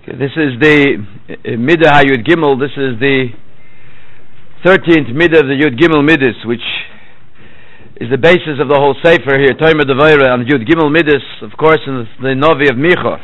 This is the Midah HaYud Gimel. This is the 13th Midah of the Yud Gimel Midas, which is the basis of the whole Sefer here, Tomer Devaira, on Yud Gimel Midas, of course, in the Novi of Micha.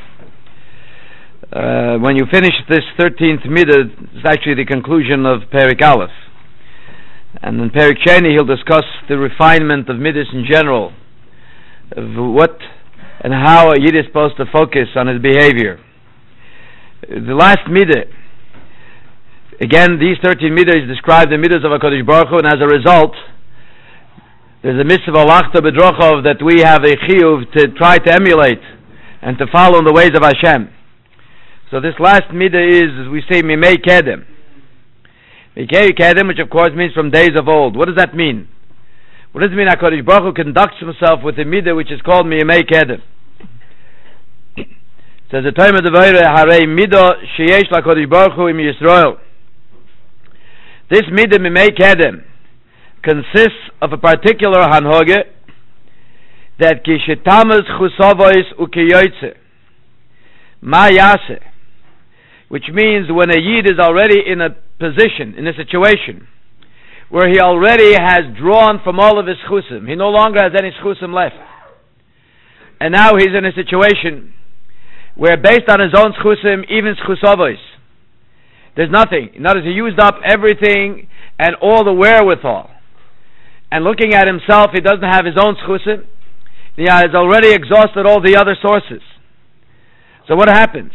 When you finish this 13th Midah, it's actually the conclusion of Perik Aleph. And in Perik Sheni, he'll discuss the refinement of Midas in general, of what and how a Yid is supposed to focus on his behavior. The last midah, again, these 13 midas describe the midas of HaKadosh Baruch Hu, and as a result, there's a mitzvah lachta bedrochov that we have a chiyuv to try to emulate and to follow in the ways of Hashem. So this last midah is, as we say, mimei kedem. Mimei kedem, which of course means from days of old. What does that mean? What does it mean HaKadosh Baruch Hu conducts himself with a midah which is called mimei kedem? Says the time of the Vayre, Harei Midah Sheyesh LaKadosh Baruch Hu Im Yisrael. This Midah Mimei Kedem consists of a particular hanhoge that Kishetamas Chusavois Ukeyoytze Ma Yase, which means when a Yid is already in a position, in a situation where he already has drawn from all of his chusim, he no longer has any chusim left, and now he's in a situation where based on his own schusim, even schusavos, there's nothing. In other words, he used up everything and all the wherewithal. And looking at himself, he doesn't have his own schusim. He has already exhausted all the other sources. So what happens?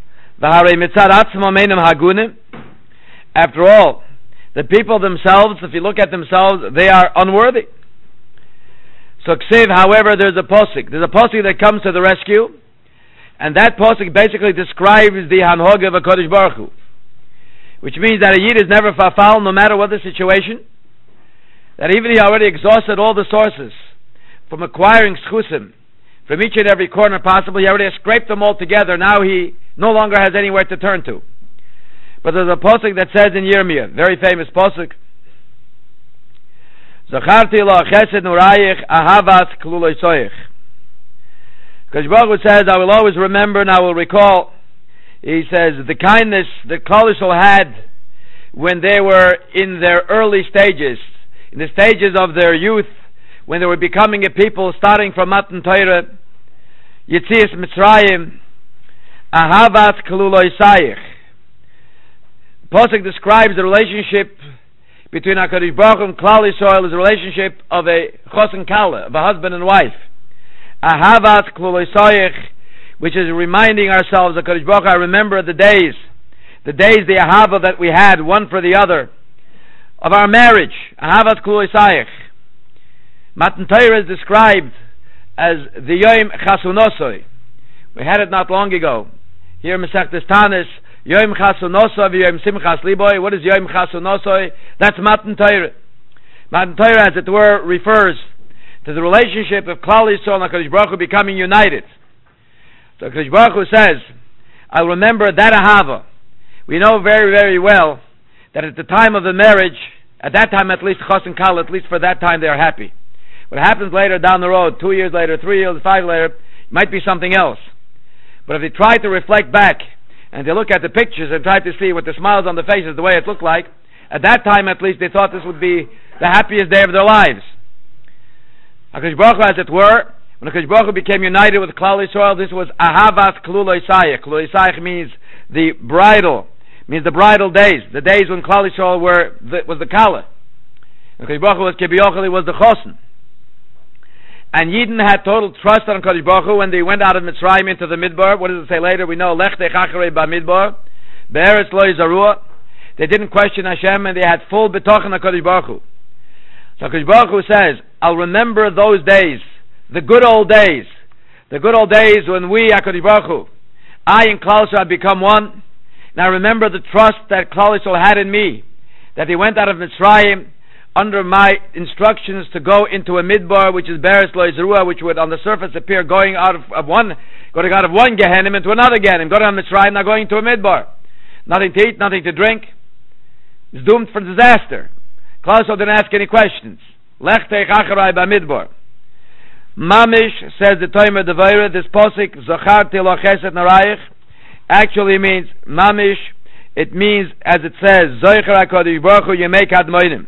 After all, the people themselves, if you look at themselves, they are unworthy. So ksiv, however, there's a posik. There's a posik that comes to the rescue. And that pasuk basically describes the hanhoga of HaKadosh Baruch Hu, which means that a Yid is never fafal, no matter what the situation, that even he already exhausted all the sources from acquiring schusim from each and every corner possible. He already has scraped them all together. Now he no longer has anywhere to turn to. But there's a pasuk that says in Yirmiyah, very famous pasuk, Zacharti lo chesed nurayich ahavat kluloisoich. Because Baruch Hu says, I will always remember and I will recall. He says, the kindness that Klal Yisrael had when they were in their early stages, in the stages of their youth, when they were becoming a people, starting from Matan Torah, Yetzias Mitzrayim, Ahavat Kaluloi Sayich. Pasuk describes the relationship between HaKadosh Baruch Hu and Klal Yisrael as a relationship of a chos and kala, of a husband and wife. Ahavat Kluloisayich, which is reminding ourselves, HaKadosh Baruch Hu, I remember the days, the ahava that we had, one for the other, of our marriage. Ahavat Kluloisayich. Matan Torah is described as the Yom Chasunosoi. We had it not long ago. Here in Masechtas Tanis, Yom Chasunosoi v'Yom Simchas Liboy. What is Yom Chasunosoi? That's Matan Torah. Matan Torah, as it were, refers to the relationship of Klal Yisrael and HaKadosh Baruch Hu becoming united. So HaKadosh Baruch Hu says, I'll remember that ahava. We know very, very well that at the time of the marriage, at that time at least, chos and kal, at least for that time they are happy. What happens later down the road, 2 years later, 3 years, 5 later, might be something else. But if they try to reflect back, and they look at the pictures and try to see what the smiles on the faces, the way it looked like, at that time at least they thought this would be the happiest day of their lives. HaKadosh Baruch Hu, as it were, when HaKadosh Baruch Hu became united with Klal Yisrael, this was Ahavat Kluloi Sayich. Kluloi Sayich means the bridal days, the days when Klal Yisrael was the Kala. HaKadosh Baruch Hu was Kibiochel, he was the Chosen. And Yidden had total trust on HaKadosh Baruch Hu when they went out of Mitzrayim into the Midbar. What does it say later? We know, Lech Techacharei Bamidbar, Be'eretz Lo Yizarua. They didn't question Hashem and they had full betochen on HaKadosh Baruch Hu. So HaKadosh Baruch Hu says, I'll remember those days, the good old days when we, HaKadosh Baruch Hu, I and Klal Yisrael had become one. And I remember the trust that Klal Yisrael had in me, that they went out of Mitzrayim under my instructions to go into a midbar, which is Beres Lo Yizrua, which would on the surface appear going out of one Gehenim into another Gehenim, going on Mitzrayim, now going to a midbar. Nothing to eat, nothing to drink. It's doomed for disaster. Klal Yisrael didn't ask any questions. Lech teich acharei b'midbar. Mamish, says the Tomer Devaira, this posik, Zacharti lo chesed narayich, actually means mamish. It means, as it says, Zoicher HaKadosh Baruch Hu Yemei Kadmonim.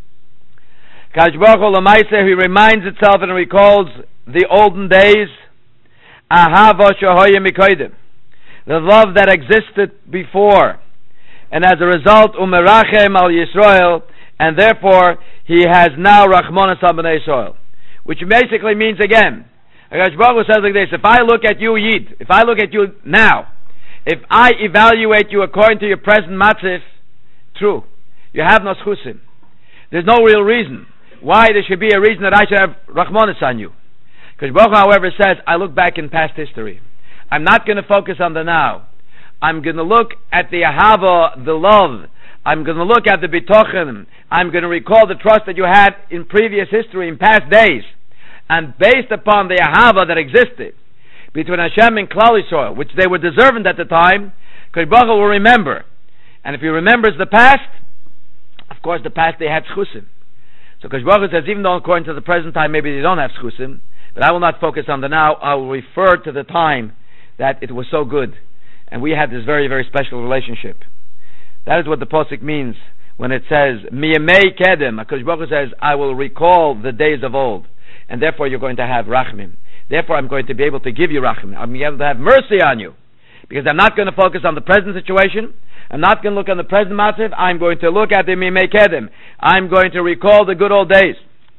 Kadosh Baruch Hu L'maaseh, he reminds itself and recalls the olden days, Ahava Shehoya Mikodim, the love that existed before, and as a result, Umerachem Al Yisrael, and therefore he has now Rachmanas Al Bnei Yisrael, which basically means again, Kadosh Baruch Hu says like this: if I look at you, Yid, if I look at you now, if I evaluate you according to your present matzif, true, you have no schusim. There's no real reason why there should be a reason that I should have Rachmanis on you. Because Baruch, however, says, I look back in past history. I'm not going to focus on the now. I'm going to look at the ahava, the love. I'm going to look at the bitochen. I'm going to recall the trust that you had in previous history, in past days. And based upon the ahava that existed between Hashem and Klal Yisrael, which they were deserving at the time, Kodesh Baruch Hu will remember. And if he remembers the past, of course the past they had schusim. So Kodesh Baruch Hu says, even though according to the present time maybe they don't have schusim, but I will not focus on the now, I will refer to the time that it was so good. And we had this very, very special relationship. That is what the Pasuk means when it says, Miyamei Kedem. Kodesh Baruch Hu says, I will recall the days of old. And therefore you're going to have rachmim. Therefore I'm going to be able to give you rachmim. I'm going to be able to have mercy on you. Because I'm not going to focus on the present situation. I'm not going to look on the present matzif. I'm going to look at the Mimei Kedem. I'm going to recall the good old days.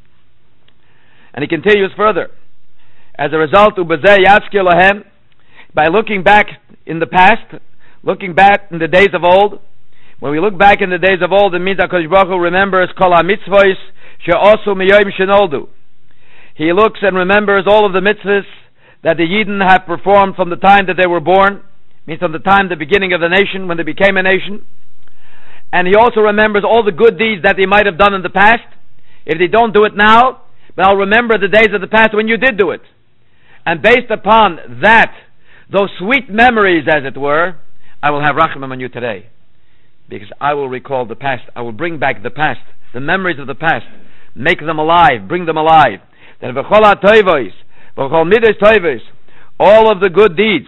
And he continues further. As a result, Ubezeh Yatzki Lahem, by looking back in the past, looking back in the days of old, when we look back in the days of old, it means that HaKadosh Baruch Hu remembers Kol HaMitzvos She'osu Miyoyim Shenoldu. He looks and remembers all of the mitzvahs that the Yidden have performed from the time that they were born, means from the time, the beginning of the nation, when they became a nation. And he also remembers all the good deeds that they might have done in the past. If they don't do it now, but I'll remember the days of the past when you did do it. And based upon that, those sweet memories, as it were, I will have rachamim on you today. Because I will recall the past. I will bring back the past, the memories of the past. Make them alive, bring them alive. Then v'chol ha'toivos, v'chol midas toivos, all of the good deeds,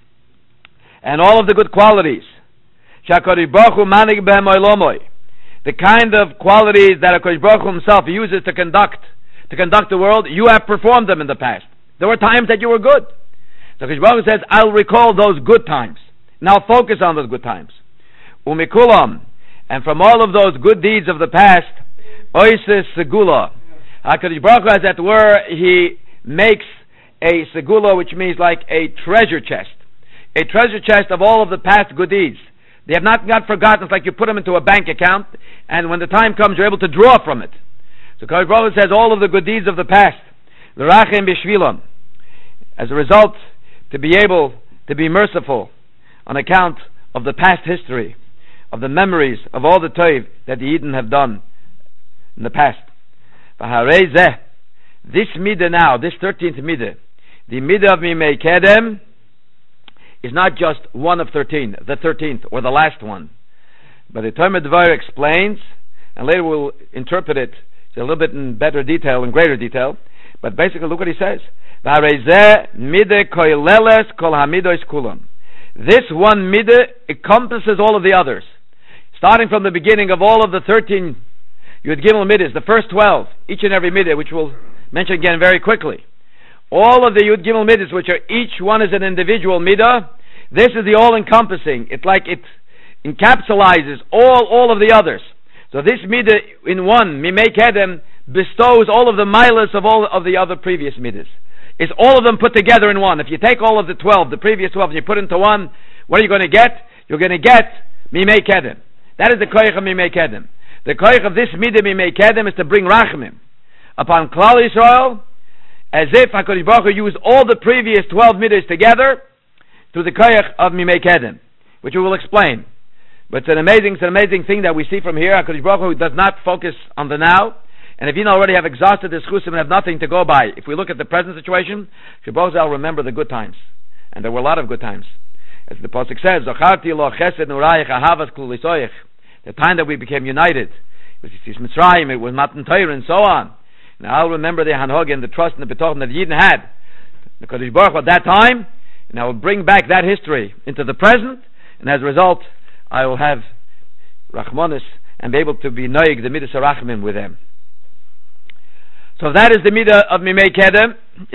and all of the good qualities, sh'HaKadosh Baruch Hu manig behem oilomoi, the kind of qualities that HaKadosh Baruch Hu himself uses to conduct the world, you have performed them in the past. There were times that you were good. So HaKadosh Baruch Hu says, I'll recall those good times. Now focus on those good times. Umikulam, and from all of those good deeds of the past, oises segula. HaKadosh Baruch Hu, as it were, he makes a segula, which means like a treasure chest. A treasure chest of all of the past good deeds. They have not got forgotten. It's like you put them into a bank account, and when the time comes, you're able to draw from it. So HaKadosh Baruch Hu says all of the good deeds of the past, l'rachem b'shvilon, as a result, to be able to be merciful on account of the past history, of the memories of all the toiv that the Yidden have done in the past. V'harei zeh, this midah now, this 13th midah, the midah of Mimei Kedem, is not just one of 13, the 13th, or the last one. But the Talmud Devar explains, and later we'll interpret it a little bit in better detail, in greater detail, but basically look what he says. V'harei zeh midah koileles kol hamidos kulam. This one midah encompasses all of the others. Starting from the beginning of all of the 13 Yud Gimel middas, the first 12, each and every middah, which we'll mention again very quickly. All of the Yud Gimel middas, which are each one is an individual middah, this is the all-encompassing. It's like it encapsulizes all of the others. So this middah in one, Mimei Kedem, bestows all of the milas of all of the other previous middas. It's all of them put together in one. If you take all of the 12, the previous 12, and you put into one, what are you going to get? You're going to get Mimei Kedem. That is the koyach of Mimei Kedem. The koyach of this midah Mimei Kedem is to bring rachamim upon Klal Yisrael, as if HaKadosh Baruch Hu used all the previous 12 middas together through the koyach of Mimei Kedem, which we will explain. But it's an amazing thing that we see from here. HaKadosh Baruch Hu does not focus on the now. And if you already have exhausted the schusim and have nothing to go by, if we look at the present situation, HaKadosh Baruch Hu remember the good times. And there were a lot of good times. As the Pasuk says, Zacharti lo chesed nurayich ahavas klul lisoich. The time that we became united, it was Mitzrayim, it was Matan Torah, and so on. Now I'll remember the Hanhog and the trust and the Betochen that the Yidden had. The Kodesh Baruch Hu at that time, and I will bring back that history into the present, and as a result, I will have Rachmanis and be able to be noig the midas harachmim with them. So if that is the midah of Mimei Kedem,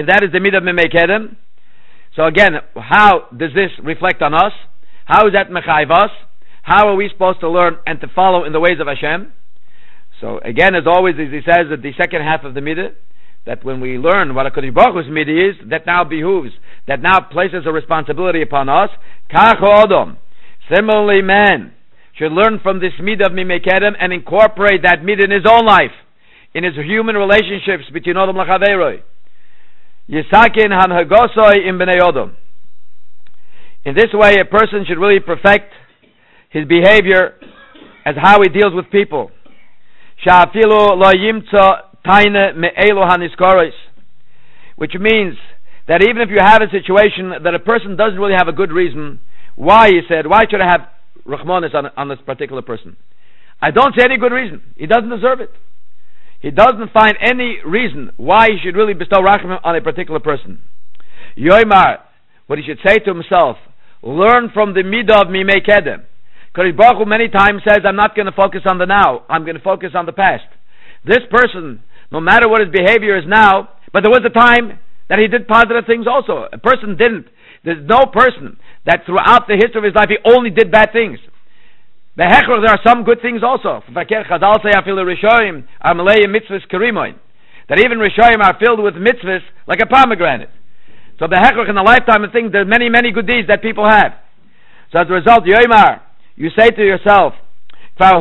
so again, how does this reflect on us? How is that mechayv us? How are we supposed to learn and to follow in the ways of Hashem? So again, as always, as he says at the second half of the midah, that when we learn what HaKadosh Baruch Hu's midah is, that now behooves, that now places a responsibility upon us. Kach Odom. Similarly, man should learn from this midah of Mimei Kedem and incorporate that midah in his own life, in his human relationships between Odom Lachaveroi. Yisakin hanhagosoi im bnei Odom. In this way, a person should really perfect his behavior as how he deals with people. Sha'afilu lo yimtza taine me'elu haniskoros, which means that even if you have a situation that a person doesn't really have a good reason why he said, why should I have Rachmanis on this particular person? I don't see any good reason. He doesn't deserve it. He doesn't find any reason why he should really bestow Rachmim on a particular person. Yoimar, what he should say to himself, learn from the midah of Mimei Kedem. Because Baruch Hu many times says, I'm not going to focus on the now, I'm going to focus on the past. This person, no matter what his behavior is now, but there was a time that he did positive things also. A person didn't. There's no person that throughout the history of his life he only did bad things. There are some good things also. That even Rishoyim are filled with mitzvahs like a pomegranate. So in the lifetime of things, there are many, many good deeds that people have. So as a result, Yoimar, you say to yourself, that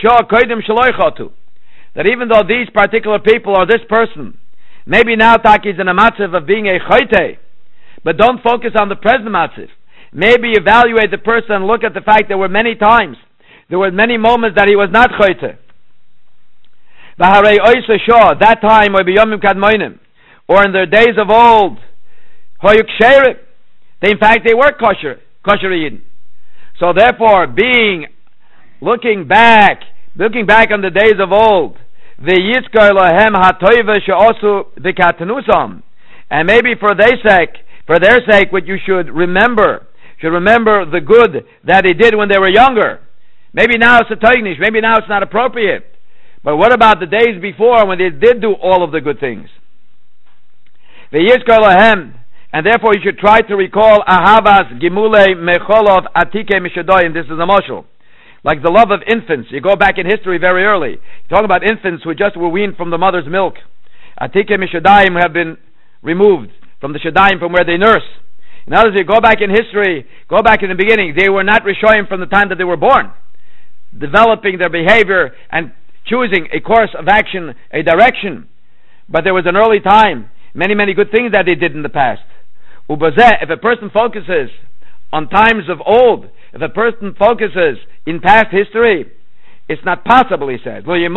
even though these particular people or this person, maybe now Taki is in a matziv of being a choyte, but don't focus on the present matziv. Maybe evaluate the person and look at the fact there were many times, there were many moments that he was not choyte. That time, or in their days of old, they in fact they were kosher Yidden. So therefore, looking back on the days of old, and maybe for their sake, what you should remember the good that they did when they were younger. Maybe now it's a toignish, maybe now it's not appropriate. But what about the days before when they did do all of the good things? And therefore you should try to recall Ahavas Gimule Mecholov Atike Mishadoyim. This is a mashal. Like the love of infants. You go back in history very early. You talk about infants who just were weaned from the mother's milk. Atike Mishadayim have been removed from the Shadayim from where they nurse. In other words, you go back in history, go back in the beginning. They were not Rishoyim from the time that they were born. Developing their behavior and choosing a course of action, a direction. But there was an early time, many, many good things that they did in the past. If a person focuses on times of old, if a person focuses in past history, it's not possible, he says. You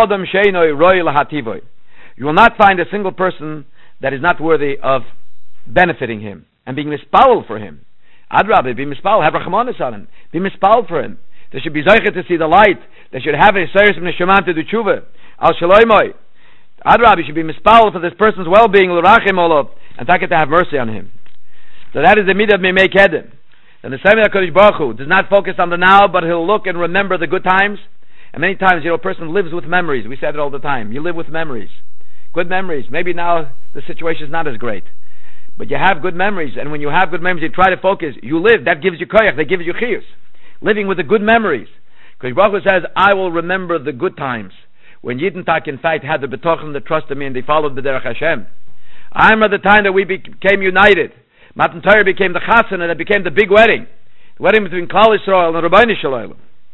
will not find a single person that is not worthy of benefiting him and being mispal for him. Adrabi, be mispal, have rachmanis on him, be mispal for him. They should be zeicher to see the light. They should have a seris from neshaman to do tshuva. Al shaloimoy. Adrabi should be mispal for this person's well-being, l'rachim olav, and take it to have mercy on him. So that is the midah of Mimei Kedem. And the same HaKadosh Baruch Hu does not focus on the now, but he'll look and remember the good times. And many times, a person lives with memories. We say it all the time. You live with memories. Good memories. Maybe now the situation is not as great. But you have good memories. And when you have good memories, you try to focus. You live. That gives you koyach. That gives you chiyus. Living with the good memories. Because Baruch Hu says, I will remember the good times. When Yidden Tak, in fact, had the betochen, the trust in me, and they followed the Derech Hashem. I remember the time that we became united. Matan Torah became the chassan, and it became the big wedding. The wedding between Klal Yisrael and Rabbeinu Shalom.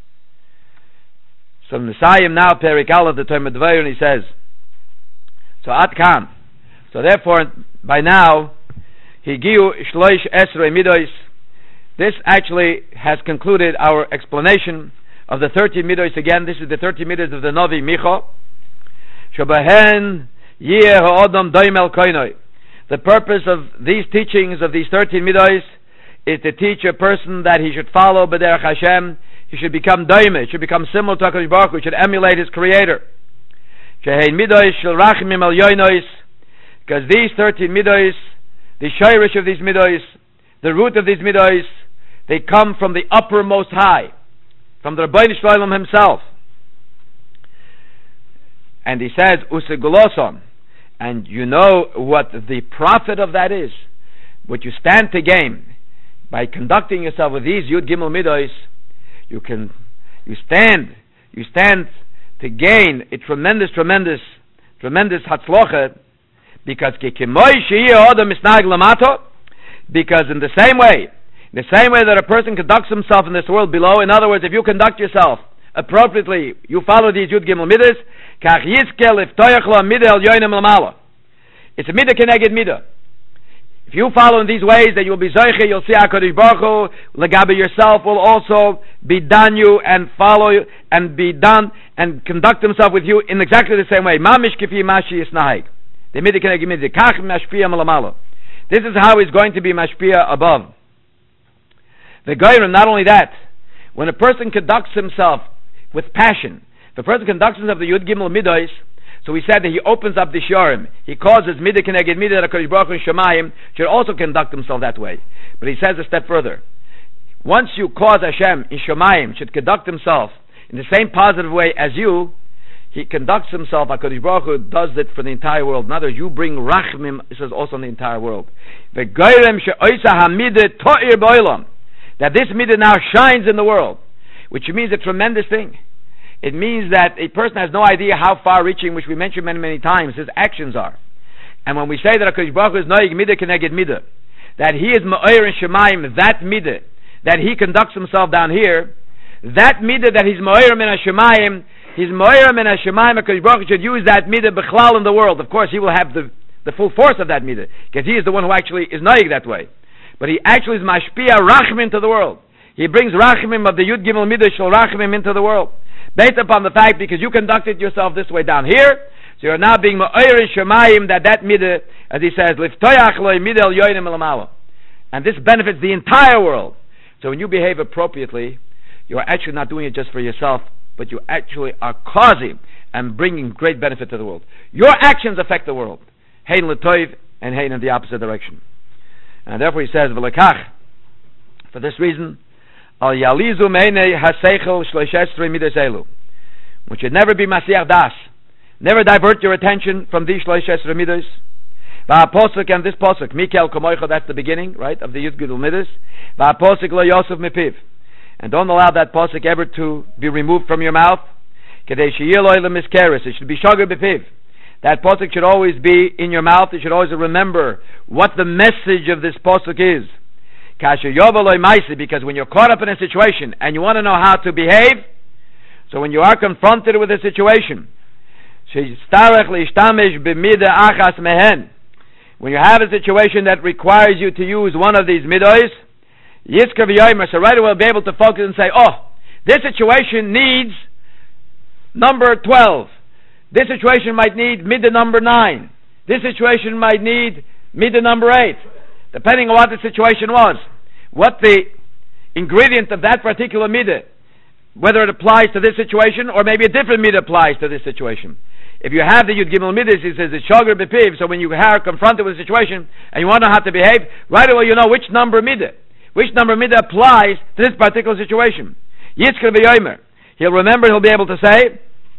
So Messiah now, Perik Aleph, the Torah Dvair, and he says, so At Kan. So therefore, by now, Higiu Shloish Esrei Midos. This actually has concluded our explanation of the 30 midos. Again, this is the 30 midos of the Novi Micha. Shabahen Yeh Ha'odam Doim El Koinoi. The purpose of these teachings, of these 13 midos, is to teach a person that he should follow B'derech Hashem. He should become doime. He should become similar to HaKadosh Baruch Hu. He should emulate his Creator. Shehein midos shel rachmim el yoinois. Because these 13 midos, the shayrish of these midos, the root of these midos, they come from the uppermost high, from the Rebbeinu Shalom himself. And he says, Usegoloson, and you know what the profit of that is, what you stand to gain by conducting yourself with these Yud Gimel Midos. You stand to gain a tremendous hatzlocha, because because in the same way that a person conducts himself in this world below, in other words, if you conduct yourself appropriately, you follow these Yud Gimel Midas, it's a midah keneged midah. If you follow in these ways, then you'll be zoiche, you'll see HaKadosh Baruch Hu, legabe yourself will also be done you and follow you and be done and conduct himself with you in exactly the same way. Mamish kifi mashi yisnahig. The midah keneged midah. Kach mashpia malamalo. This is how he's going to be mashpia above. The Goyim, not only that, when a person conducts himself with passion, if a person conducts himself the Yud Gimel Midos, so we said that he opens up the Shorim. He causes midah keneged midah that HaKadosh Baruch Hu and Shemayim should also conduct himself that way. But he says a step further. Once you cause Hashem in Shemayim should conduct himself in the same positive way as you, he conducts himself, HaKadosh Baruch Hu does it for the entire world. In other words, you bring Rachmim, it says also in the entire world. That this midah now shines in the world, which means a tremendous thing. It means that a person has no idea how far-reaching, which we mentioned many times, his actions are. And when we say that HaKadosh Baruch Hu is noig midah keneged midah, that he is ma'ir in Shemayim, that midah, that he conducts himself down here, that midah that he's ma'ir min Shemayim, he's ma'ir min Shemayim, HaKadosh Baruch Hu should use that midah b'chlal in the world. Of course, he will have the full force of that midah, because he is the one who actually is noig that way. But he actually is mashpia rachmim to the world. He brings rachmim of the Yud Gimel Midah shel rachmim into the world. Based upon the fact, because you conducted yourself this way down here, so you're now being ma'ir in Shemayim, that midah, as he says, liftoyach loy midel yoinim elamalo. And this benefits the entire world. So when you behave appropriately, you are actually not doing it just for yourself, but you actually are causing and bringing great benefit to the world. Your actions affect the world. Hein l'toiv and hein in the opposite direction. And therefore he says, v'lekach, for this reason, al yalizu meinei haseichel shloshesrei midas elu, which should never be masiach das, never divert your attention from these shloshesrei midas. Va'aposuk, and this posuk, Mikel komoicha, that's the beginning, right, of the Yud Gimel Midas. Va'aposuk lo yosef mipiv, and don't allow that posuk ever to be removed from your mouth. Kedei sheyeh lo lemiskeres, it should be shoger b'piv. That posuk should always be in your mouth. You should always remember what the message of this posuk is. Because when you're caught up in a situation and you want to know how to behave, so when you are confronted with a situation, when you have a situation that requires you to use one of these midos, so right away we'll be able to focus and say, oh, this situation needs number 12. This situation might need midah number 9. This situation might need midah number 8. Depending on what the situation was, what the ingredient of that particular midah, whether it applies to this situation or maybe a different midah applies to this situation. If you have the Yud Gimel Midas, it says it's shoger b'piv, so when you are confronted with a situation and you want to know how to behave, right away you know which number midah applies to this particular situation. Yitzchak v'yomer, he'll remember, he'll be able to say,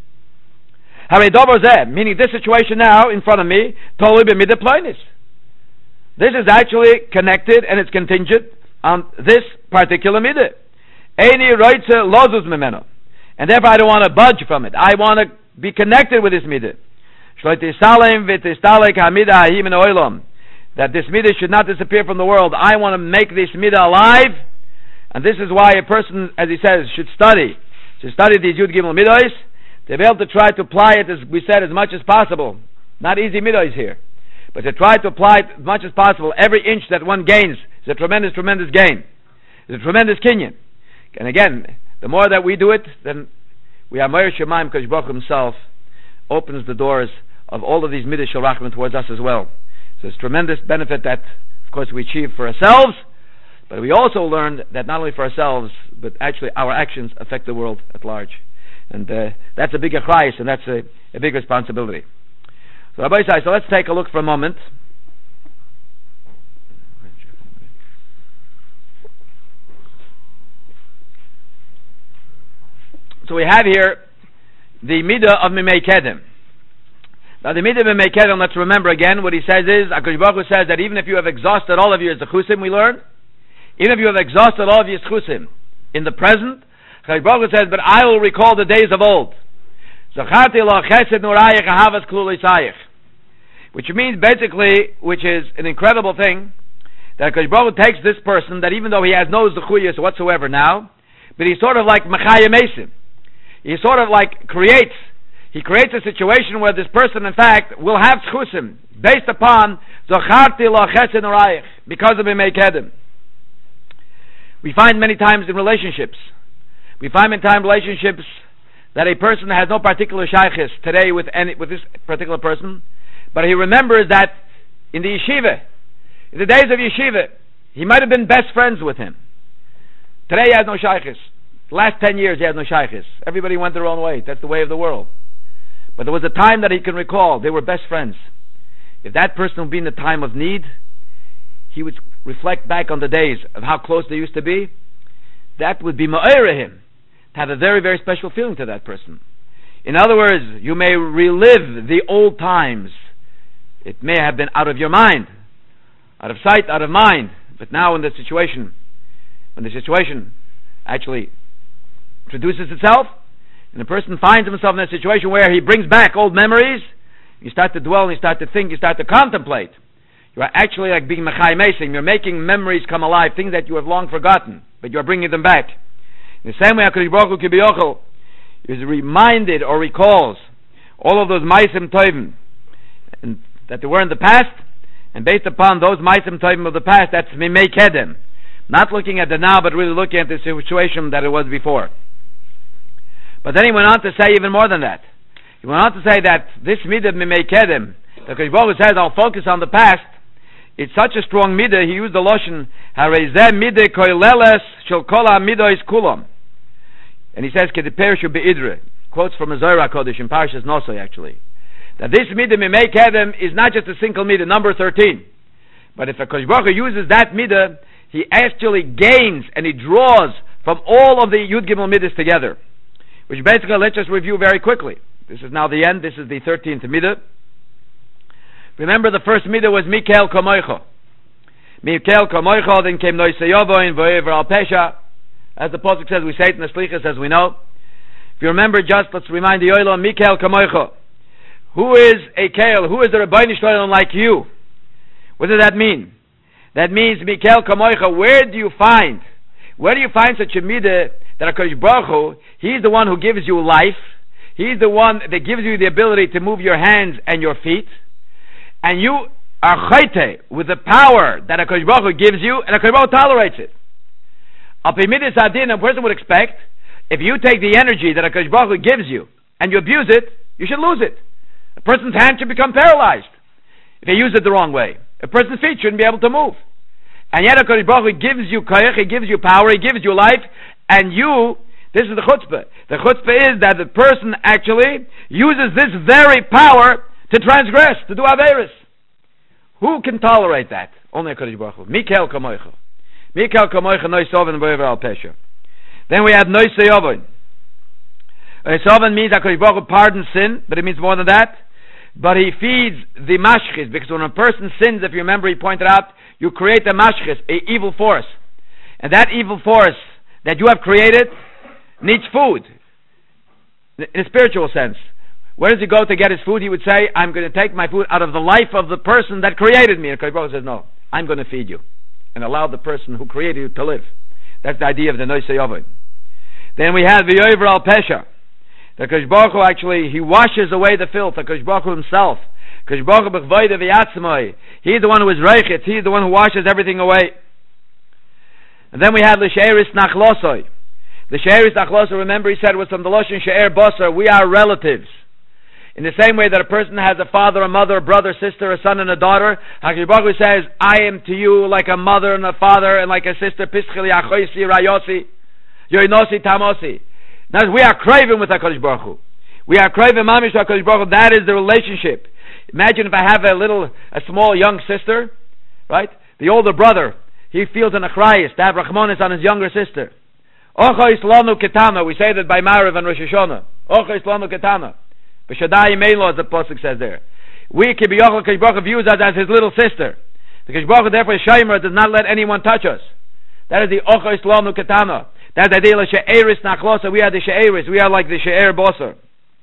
meaning this situation now in front of me, totally b'midah ploinis. This is actually connected and it's contingent on this particular midah. Eini roitze lozus memeno, and therefore I don't want to budge from it. I want to be connected with this midah. That this midah should not disappear from the world. I want to make this midah alive, and this is why a person, as he says, should study these Yud Gimel Midos, to be able to try to apply it, as we said, as much as possible. Not easy midos here, but to try to apply it as much as possible. Every inch that one gains is a tremendous gain. It's a tremendous kinyan. And again, the more that we do it, then we are Meir Shemaim, because Baruch himself opens the doors of all of these midah shel rachman towards us as well. So it's tremendous benefit that, of course, we achieve for ourselves, but we also learned that not only for ourselves, but actually our actions affect the world at large. And that's a big achrayus, and that's a big responsibility. So Rabbi Isai, so let's take a look for a moment. So we have here the midah of Mimei Kedem. Now the midah of Mimei Kedem, let's remember again, what he says is, HaKadosh Baruch Hu says that even if you have exhausted all of your zechusim, we learn, even if you have exhausted all of your zechusim in the present, HaKadosh Baruch Hu says, but I will recall the days of old. Which means basically, which is an incredible thing, that HaKadosh Baruch Hu takes this person, that even though he has no zechuyos whatsoever now, but he's sort of like Mechayim Mesim. He sort of like creates a situation where this person in fact will have zchusim based upon Zacharti lo chesed norayich, because of Mimei Kedem. We find many times in relationships that a person has no particular shaykhis today with this particular person, but he remembers that in the yeshiva, in the days of yeshiva, he might have been best friends with him. Today he has no shaykhis. The last 10 years he has no shaykhis. Everybody went their own way. That's the way of the world. But there was a time that he can recall they were best friends. If that person would be in the time of need, he would reflect back on the days of how close they used to be. That would be ma'ira him, to have a very, very special feeling to that person. In other words, you may relive the old times. It may have been out of your mind, out of sight, out of mind, but now when the situation actually introduces itself, and the person finds himself in a situation where he brings back old memories, you start to dwell, and you start to think, you start to contemplate. You are actually like being Mechayim Mesim. You're making memories come alive, things that you have long forgotten, but you are bringing them back. In the same way, HaKadosh Baruch Hu Kibiyochel is reminded or recalls all of those Maisim Tovim that they were in the past, and based upon those Maisim Tovim of the past, that's Mimei Kedem. Not looking at the now, but really looking at the situation that it was before. But then he went on to say even more than that. He went on to say that this midah Mimei Kedem, because Baruch says, I'll focus on the past, it's such a strong midah, he used the lotion, Harezeh midah koileles shel kol ha-midos kulam. And he says, Kediper shu be'idre, quotes from a Zohar HaKodesh in Parshas Nosoi actually, that this midah Mimei Kedem is not just a single midah, number 13. But if HaKadosh Baruch Hu uses that midah, he actually gains and he draws from all of the Yud Gimel Midas together. Which basically, let's just review very quickly. This is now the end. This is the 13th Midah. Remember, the first Midah was Mikel Kamoicho. Mikel Kamoicho, then came Noisei Yovoin, Vo'ever Al Pesha. As the Pasuk says, we say it in the Slichas, as we know. If you remember, just let's remind the Yoilo, Mikel Kamoicho. Who is a Kael? Who is the Rebbeinu Shalom like you? What does that mean? That means Mikel Kamoicha. Where do you find such a midah that HaKadosh Baruch Hu, He's the one who gives you life. He's the one that gives you the ability to move your hands and your feet. And you are chayte with the power that HaKadosh Baruch Hu gives you, and HaKadosh Baruch Hu tolerates it. A person would expect, if you take the energy that HaKadosh Baruch Hu gives you, and you abuse it, you should lose it. A person's hand should become paralyzed if they use it the wrong way. A person's feet shouldn't be able to move. And yet HaKadosh Baruch Hu gives you koyach, He gives you power, He gives you life, and this is the chutzpah. The chutzpah is that the person actually uses this very power to transgress, to do averis. Who can tolerate that? Only HaKadosh Baruch Hu. Mikel kamoicha. Mikel kamoicha noisoven v'over al pesha. Then we have noisei ovon. Noisoven means HaKadosh Baruch Hu pardons sin, but it means more than that. But He feeds the mashchis, because when a person sins, if you remember, He pointed out, you create a mashchis, a evil force. And that evil force that you have created needs food. In a spiritual sense. Where does he go to get his food? He would say, I'm going to take my food out of the life of the person that created me. And HaKadosh Baruch Hu says, no, I'm going to feed you. And allow the person who created you to live. That's the idea of the Noisei Oved. Then we have the V'yover al Pesha. The HaKadosh Baruch Hu actually, He washes away the filth. The HaKadosh Baruch Hu Himself. HaKadosh Baruch Hu b'chvoide v'yatzmoi. He's the one who is reichitz. He's the one who washes everything away. And then we have the She'eris Nachlosoi. The She'eris Nachlosoi, remember he said, was from the Loshen She'er Bosar. We are relatives. In the same way that a person has a father, a mother, a brother, sister, a son, and a daughter, HaKadosh Baruch Hu says, I am to you like a mother and a father and like a sister. Pischeli achoisi rayosi, yoinosi tamosi. Now we are craving with HaKadosh Baruch Hu. We are craving mamish to HaKadosh Baruch Hu. That is the relationship. Imagine if I have a small young sister, right? The older brother, he feels an achrayis to have rachmanis on his younger sister. Ocha Islanu Ketana. We say that by Marav and Rosh Hashanah. Ocha Islanu Ketana. B'Shadai Meilo, as the Pasuk says there. We Kibiyachal Kadosh Baruch Hu views us as his little sister. The Kadosh Baruch Hu therefore Shaimer does not let anyone touch us. That is the Ocha Islanu Ketana. That's the idea of She'eris Nachlosa. We are the She'eris. We are like the She'er Bosser.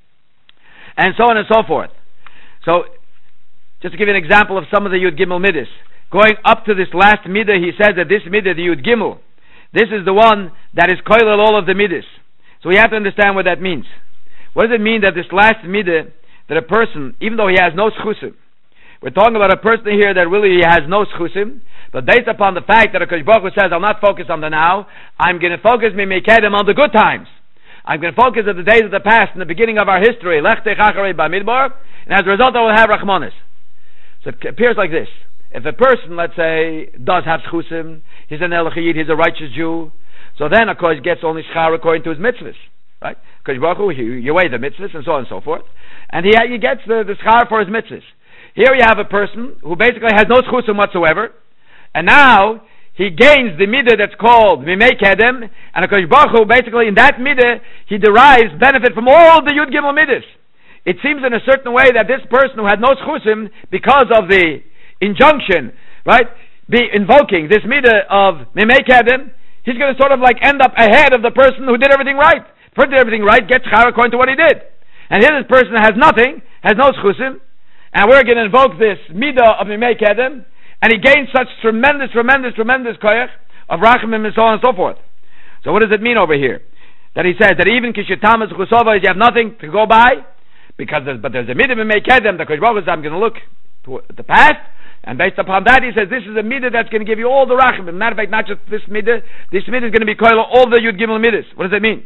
And so on and so forth. So, just to give you an example of some of the Yud Gimel Midas. Going up to this last Midah, he says that this Midah, the Yud Gimel, this is the one that is koilel all of the Midas. So we have to understand what that means. What does it mean that this last Midah, that a person, even though he has no schusim, we're talking about a person here that really has no schusim, but based upon the fact that a Kadosh Baruch Hu says, I'll not focus on the now, I'm going to focus Mimekedem on the good times. I'm going to focus on the days of the past and the beginning of our history. Lech Tech Acharei Bamidbar, and as a result I will have Rachmanis. So it appears like this. If a person, let's say, does have schusim, he's an Elachiyid, he's a righteous Jew, so then of course gets only schar according to his mitzvahs. Right? Because Baruch Hu, you weigh the mitzvahs and so on and so forth. And he gets the schar for his mitzvahs. Here you have a person who basically has no schusim whatsoever, and now he gains the midah that's called Mimei Kedem, and Akash Baruch Hu, basically in that midah, he derives benefit from all the Yud Gimel midas. It seems in a certain way that this person who had no schusim, because of the injunction, right, be invoking this midah of Mimei Kedem, he's going to sort of like end up ahead of the person who did everything right. The person who did everything right gets schar according to what he did. And here this person has nothing, has no schusim, and we're going to invoke this midah of Mimei Kedem, and he gains such tremendous koyach of rachamim and so on and so forth. So what does it mean over here? That he says that even kishitamas chusova, you have nothing to go by, but there's a midah Mimei Kedem, the Kodesh Baruch Hu, I'm going to look to the past, and based upon that he says this is a midah that's going to give you all the rachamim. Matter of fact, not just this midah is going to be koyel all the Yud Gimel midas. What does that mean?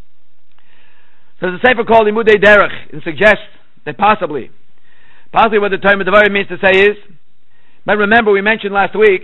So there's a sefer called Limudei Derech, and suggests that possibly what the term of the very means to say is, but remember we mentioned last week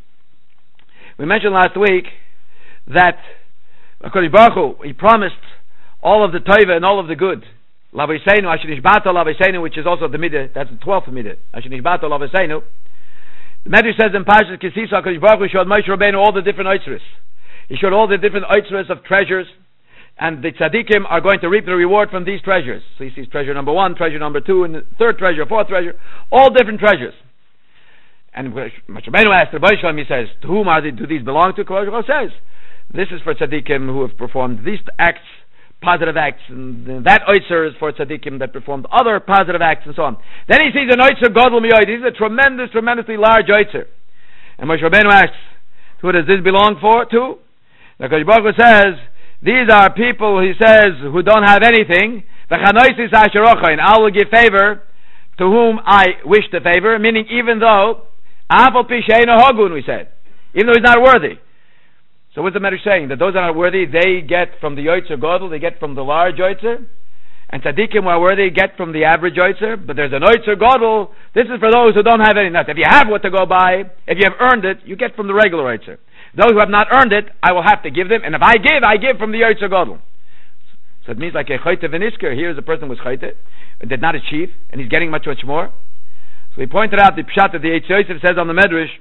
that HaKadosh Baruch Hu, he promised all of the tova and all of the good. Lavaseinu, Asher Nishbata Lavaseinu, which is also the midah, that's the 12th midah. Asher Nishbata Lavaseinu. The Medrash says in Parshas Kisisa, HaKadosh Baruch Hu showed Moshe Rabbeinu all the different oitzeres. He showed all the different oitzeres of treasures, and the tzaddikim are going to reap the reward from these treasures. So he sees treasure number 1, treasure number 2, and the third treasure, fourth treasure, all different treasures. And Moshe Rabbeinu asked Rabbi Shalom, he says, to whom do these belong to? Kodesh Baruch Hu says, this is for tzaddikim who have performed these acts, positive acts, and that oitzer is for tzaddikim that performed other positive acts, and so on. Then he sees an oitzer godel miyoid. This is a tremendously large oitzer. And Moshe Rabbeinu asks, who does this belong to? The Kodesh Baruch Hu says, these are people, he says, who don't have anything. I will give favor to whom I wish to favor, meaning even though, we said, even though he's not worthy. So what's the matter saying? That those that are worthy, they get from the Yoitzer Godel, they get from the large Yoitzer, and Tzaddikim who are worthy get from the average Yoitzer, but there's an Yoitzer Godel, this is for those who don't have anything. If you have what to go by, if you have earned it, you get from the regular Yoitzer. Those who have not earned it, I will have to give them, and if I give from the Yoitzer Godel. So it means like a Chayte Venisker. Here is a person who was Chayte, and did not achieve, and he's getting much more. So he pointed out the Pshat that the Eitz Yosef says on the Medrash,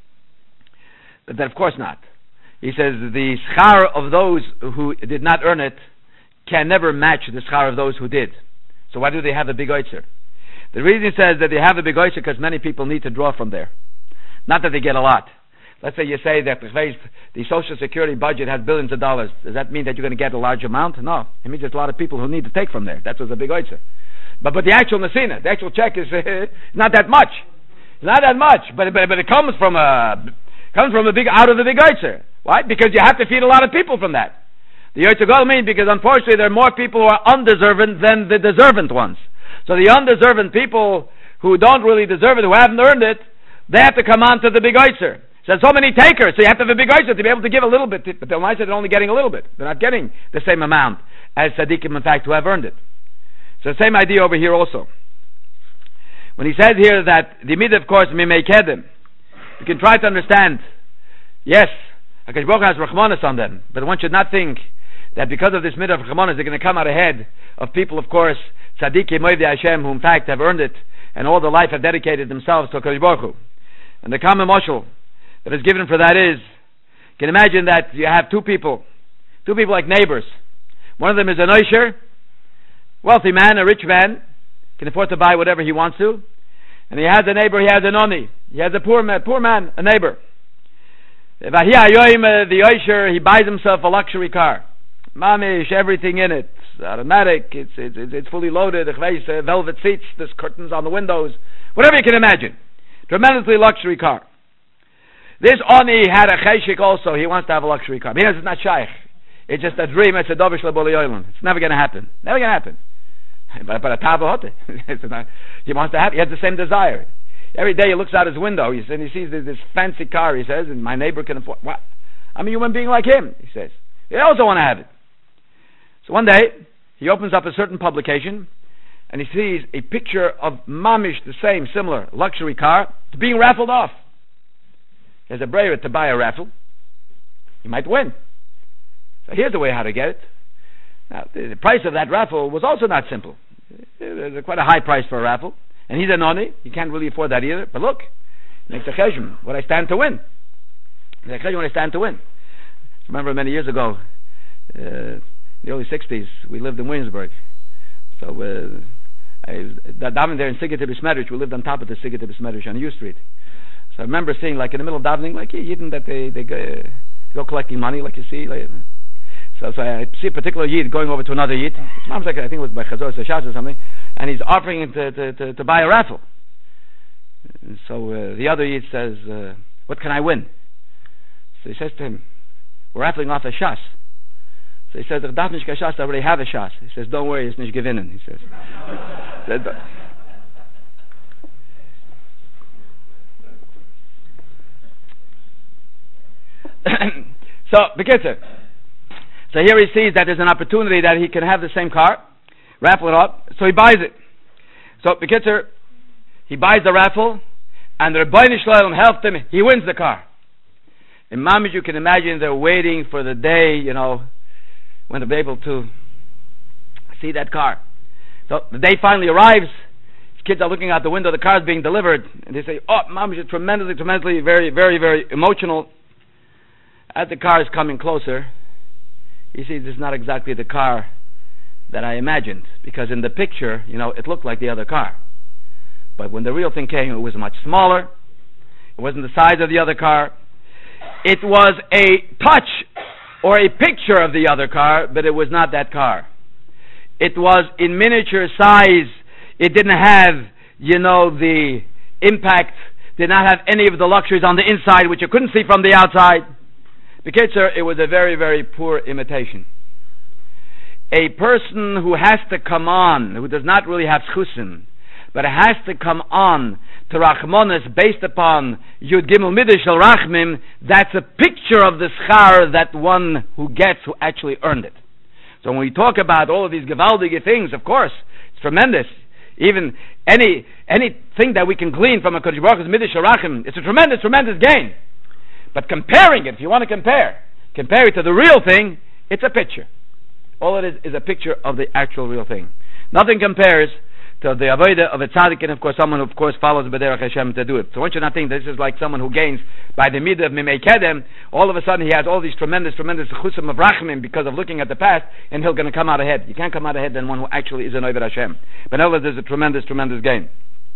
that of course not. He says the schar of those who did not earn it can never match the schar of those who did. So why do they have a big oitzer? The reason he says that they have a big oitzer because many people need to draw from there. Not that they get a lot. Let's say you say that the Social Security budget has billions of dollars. Does that mean that you're going to get a large amount? No. It means there's a lot of people who need to take from there. That's what's a big oitzer. But the actual Nesina, the actual check is not that much. It's not that much, but it comes from a big, out of the big oitzer. Why? Because you have to feed a lot of people from that. The Yoitzer Godel means because unfortunately there are more people who are undeserving than the deserving ones. So the undeserving people who don't really deserve it, who haven't earned it, they have to come on to the big oitzer. So many takers, so you have to have a big oitzer to be able to give a little bit. But the ones that are only getting a little bit, they're not getting the same amount as tzaddikim, in fact, who have earned it. So the same idea over here also. When he says here that the midah, of course, Mimei Kedem, you can try to understand. Yes, HaKadosh Baruch Hu has Rachmanis on them, but one should not think that because of this midah of Rachmanis, they're going to come out ahead of people, of course, tzaddikim Moivdei Hashem, who in fact have earned it, and all their life have dedicated themselves to HaKadosh Baruch Hu. And the common mashal that is given for that is, you can imagine that you have two people Two people like neighbors. One of them is a Neusher, wealthy man, a rich man, can afford to buy whatever he wants to. And he has a neighbor, he has an Oni. He has a poor man, a neighbor. The Neusher, he buys himself a luxury car. Mamish, everything in it. It's automatic, it's fully loaded, velvet seats, there's curtains on the windows, whatever you can imagine. Tremendously luxury car. This Oni had a cheshik also. He wants to have a luxury car. It's not shaykh. It's just a dream. It's a dovish leboliyolim. It's never going to happen. Never going to happen. But a tavote. He wants to have. He has the same desire. Every day he looks out his window. He sees this fancy car. He says, and my neighbor can afford. What? I'm a human being like him. He says. He also want to have it. So one day he opens up a certain publication, and he sees a picture of mamish, the same, similar luxury car, being raffled off. He has a braver to buy a raffle. He might win. So here's the way how to get it. Now, the price of that raffle was also not simple. There's quite a high price for a raffle. And he's a noni. He can't really afford that either. But look, he makes a cheshbon. What I stand to win. I remember many years ago, in the early 60s, we lived in Williamsburg. So I davened there in Sigurd Bismedrich. We lived on top of the Sigurd Bismedrich on U Street. So I remember seeing, like in the middle of davening, like Yidden that they go collecting money, like you see. So I see a particular Yid going over to another Yid. It's not like, I think it was by Chazor Sashas or something, and he's offering him to buy a raffle. And so the other Yid says, "What can I win?" So he says to him, "We're raffling off a Shas." So he says, "Ich darf nicht Shas, I already have a Shas." He says, "Don't worry, it's nicht gewinnen." He says. So here he sees that there's an opportunity that he can have the same car, raffle it up, so he buys it. So Bekitzer, he buys the raffle, and the Rebbeinu Shalom helped him, he wins the car. In Mamish, you can imagine they're waiting for the day, when they'll be able to see that car. So the day finally arrives, his kids are looking out the window, the car's being delivered, and they say, "Oh, Mamish is tremendously, very, very, very emotional." As the car is coming closer, he sees it's not exactly the car that I imagined, because in the picture, it looked like the other car. But when the real thing came, it was much smaller. It wasn't the size of the other car. It was a touch or a picture of the other car, but it was not that car. It was in miniature size. It didn't have, the impact, did not have any of the luxuries on the inside, which you couldn't see from the outside. Bekitzer, it was a very, very poor imitation. A person who has to come on, who does not really have schusim, but has to come on to Rachmanis based upon Yud Gimel Midah Shel Rachmim, that's a picture of the schar that one who gets, who actually earned it. So when we talk about all of these gewaldige things, of course, it's tremendous. Even anything that we can glean from a Kodesh Baruch Hu's Midah Shel Rachmim, it's a tremendous, tremendous gain. But comparing it, if you want to compare it to the real thing, it's a picture. All it is a picture of the actual real thing. Nothing compares to the avodah of a tzaddik, and of course someone who of course follows B'derech Hashem to do it. So I want you not think this is like someone who gains by the midah of Mimei Kedem. All of a sudden he has all these tremendous chusim of rachmim because of looking at the past, and he's going to come out ahead. You can't come out ahead than one who actually is an Oved Hashem. But nevertheless, there's a tremendous gain.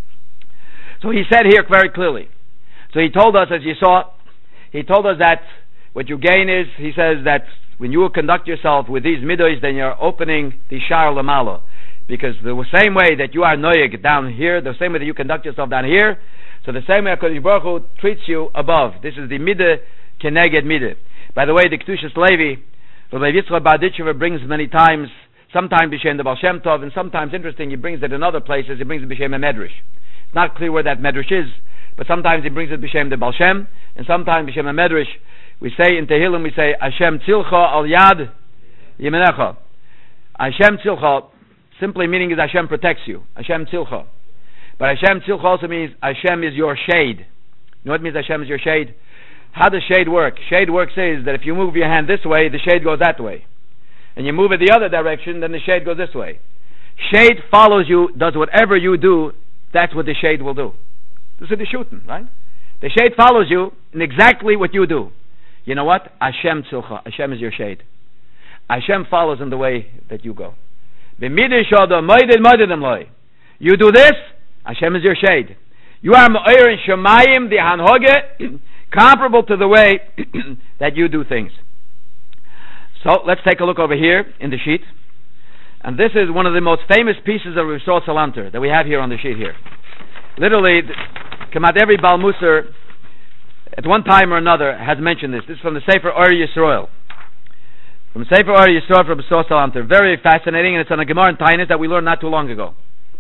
So he said here very clearly. So he told us, as you saw, he told us that what you gain is, he says that when you will conduct yourself with these midos, then you're opening the Shar Lamalo. Because the same way that you are noyeg down here, the same way that you conduct yourself down here, so the same way HaKadosh Baruch Hu treats you above. This is the midah keneged midah. By the way, the Kedushas Levi, Rabbi Yitzchak Barditchever brings many times, sometimes B'Shem the Baal Shem Tov, and sometimes, interesting, he brings it in other places, he brings it B'Shem a Medrash. It's not clear where that Medrash is, but sometimes he brings it B'Shem the Baal Shem, and sometimes B'Shem a Medrash. We say in Tehillim, we say, Hashem Tzilcha al Yad Yemenecha. Hashem Tzilcha, simply meaning is Hashem protects you. Hashem Tzilcha. But Hashem Tzilcha also means Hashem is your shade. You know what it means Hashem is your shade? How does shade work? Shade works is that if you move your hand this way, the shade goes that way. And you move it the other direction, then the shade goes this way. Shade follows you, does whatever you do, that's what the shade will do. This is the shooting, right? The shade follows you in exactly what you do. You know what? Hashem Tzilcha. Hashem is your shade. Hashem follows in the way that you go. You do this, Hashem is your shade. You are Me'or in Shemayim, the Hanhoge, comparable to the way that you do things. So let's take a look over here in the sheet. And this is one of the most famous pieces of Rishon Salanter that we have here on the sheet here. Literally, every Baal Musar at one time or another has mentioned this. This is from the Sefer Or Yisrael. From Sefer Or Yisrael from Rishon Salanter. Very fascinating, and it's on a Gemara in Tainis that we learned not too long ago.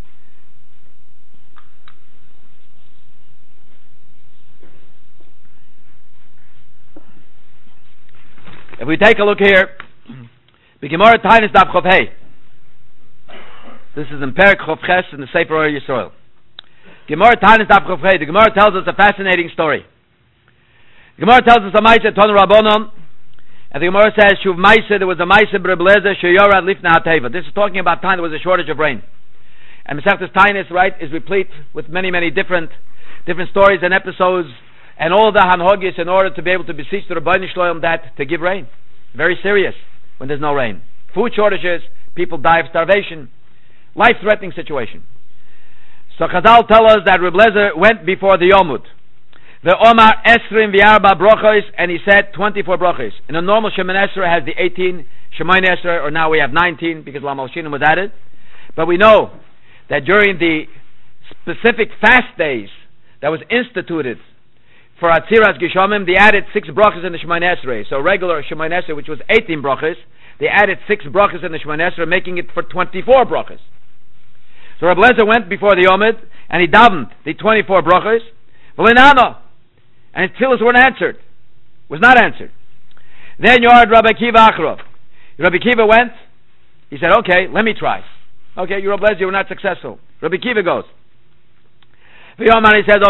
If we take a look here, the Gemara Tainis Daf Chof Hei. This is in Perek Chof Ches in the Sefer Or Yisrael. Gemara Tainis Daf Chof Hei. The Gemara tells us a fascinating story. The Gemara tells us a Maaseh Ton Rabbonon, and the Gemara says Shuv Maaseh, there was a Maaseh B'Reb Eliezer Sheyorad Lifnei HaTeva. This is talking about time there was a shortage of rain, and Masechtas Tainis, right, is replete with many different stories and episodes, and all the hanhogis in order to be able to beseech the Rebbeinu Shloim that to give rain. Very serious when there's no rain. Food shortages, people die of starvation, life-threatening situation. So Chazal tell us that Reb Eliezer went before the Yomud. The Omar Esrim V'Arba Brochos, and he said 24 Brochos. In a normal Shemoneh Esrei has the 18 Shemoneh Esrei, or now we have 19 because Lamal Shinim was added. But we know that during the specific fast days that was instituted for Atziras Gishomim, they added 6 brachas in the Shemoneh Esrei. So regular Shemoneh Esrei, which was 18 brachas, they added 6 brachas in the Shemoneh Esrei, making it for 24 brachas. So Reb Eliezer went before the Yomid, and he davened the 24 brachas, and his tefillos weren't answered. Was not answered. Then Yard Rabbi Kiva Achrov. Rabbi Kiva went, he said, okay, let me try. Okay, you Reb Eliezer, you were not successful. Rabbi Kiva goes. He says,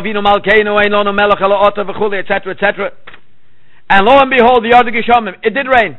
etc., etc. And lo and behold, the other Gishomim, it did rain.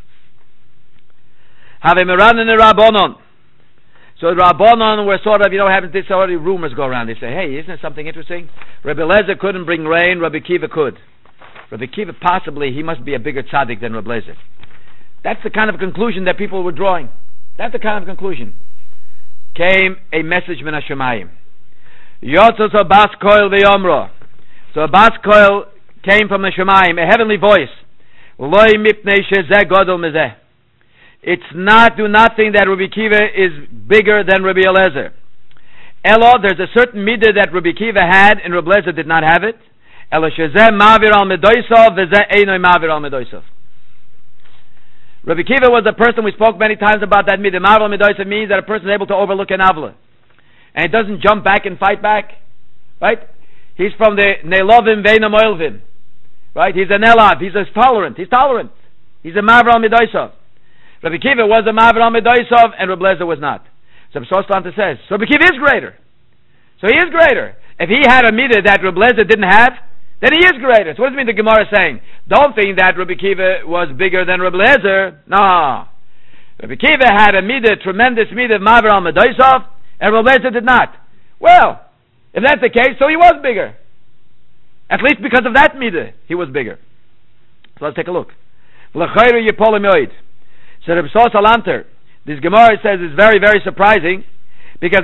So the Rabbanon were sort of, having this already rumors go around. They say, hey, isn't it something interesting? Rabbi Eliezer couldn't bring rain, Rabbi Kiva could. Rabbi Kiva, possibly, he must be a bigger tzaddik than Rabbi Eliezer. That's the kind of conclusion that people were drawing. That's the kind of conclusion. Came a message min Hashemayim. Yotzos a bas koil v'yomro. So a bas koil came from the Shemayim, a heavenly voice. Loi mipnei shezeh godol mezeh. It's not, do not think that Rabbi Kiva is bigger than Rabbi Eliezer. Elo, there's a certain midah that Rabbi Kiva had and Rabbi Eliezer did not have it. Elo shezeh mavir al medoisov v'zeh einoi mavir al medoisov. Rabbi Kiva was a person, we spoke many times about that midah. Mavir al medoisov means that a person is able to overlook an avla. And it doesn't jump back and fight back. Right? He's from the Nelovim Ve'enam Oilvim. Right? He's a Nelav. He's tolerant. He's tolerant. He's a Mavir al medoisov. Rabbi Kiva was a Mavir al medoisov and Rabbi Eliezer was not. So Sostanta says, so Rabbi Kiva is greater. So he is greater. If he had a midah that Rabbi Eliezer didn't have, then he is greater. So what does it mean the Gemara is saying? Don't think that Rabbi Kiva was bigger than Rabbi Eliezer. No. Rabbi Kiva had a midah, tremendous midah, Mavir al medoisov, and Rabbi Eliezer did not. Well, if that's the case, so he was bigger. At least because of that midah, he was bigger. So let's take a look. L'chayru yipol mioid. So Reb Sos Alanter, this Gemara says is very, very surprising, because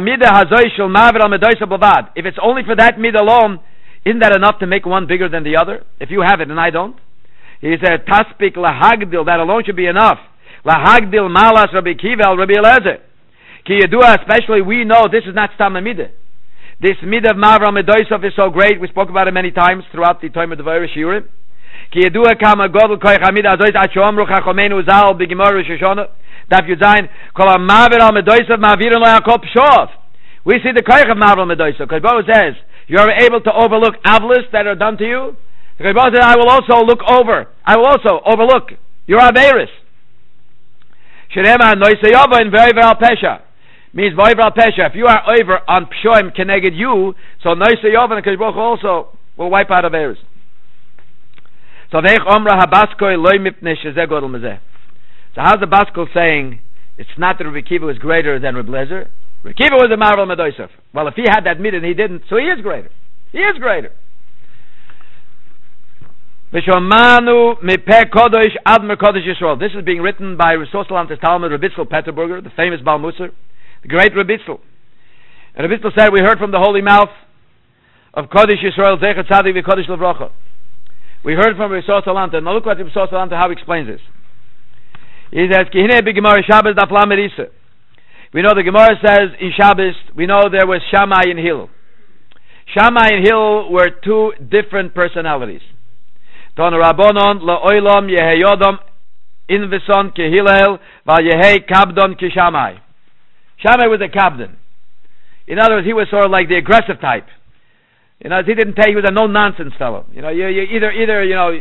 if it's only for that midah alone, isn't that enough to make one bigger than the other? If you have it and I don't, he said taspik lahagdil, that alone should be enough. Lahagdil malas Rabbi Kiva al Rabbi Eliezer. Ki yedua, especially we know this is not stam midah. This midah of Mavra Medoisov is so great. We spoke about it many times throughout the time of the Vayra Shiurim. Ki yedua kama godel koich hamidah azois achomru chachomenu zal b'gemar Rosh Daf Yudzayin kol ha-Mavir al Medoisov ma'avirin lo yakol pshov. We see the koich of Mavir al Medoisov. Because Baruch says you are able to overlook avlis that are done to you. Because Baruch says I will also overlook your averis. Sherema noiseyova in very very pesha. Means voiver al pesha. If you are over on pshoim keneged you, so noiseyova and Baruch also will wipe out averis. So veich omra habaskoi loy mipnei shezeh godel mezeh. So how's the Baskol saying it's not that Rabbi Kiva was greater than Rabbi Eliezer? Rabbi Kiva was a Mavir al Medoisov. Well, if he had that midah and he didn't, so he is greater. He is greater. V'shomanu mipeh kodesh ad mer kodesh Yisrael. This is being written by Rosh Salanter's Talmud, Rebitzel Peterburger, the famous Baal Musar, the great Rebitzel. And Rebitzel said, we heard from the holy mouth of Kodesh Yisrael, Zecher Tzadik v'Kodesh Levrocha. We heard from Rosh Salanter. Now look what Rosh Salanter, how he explains this. He says, Ki hinei b'Gemara Shabbos daf lamed isa. We know the Gemara says in Shabbos, we know there was Shammai and Hillel. Shammai and Hillel were two different personalities. Ton Rabbonon la'olam yeheyodom inveson ke Hillel val yehei kabdon ke Shammai. Shammai was a kabdon. In other words, he was sort of like the aggressive type. You know, he was a no-nonsense fellow. You know, you either you know,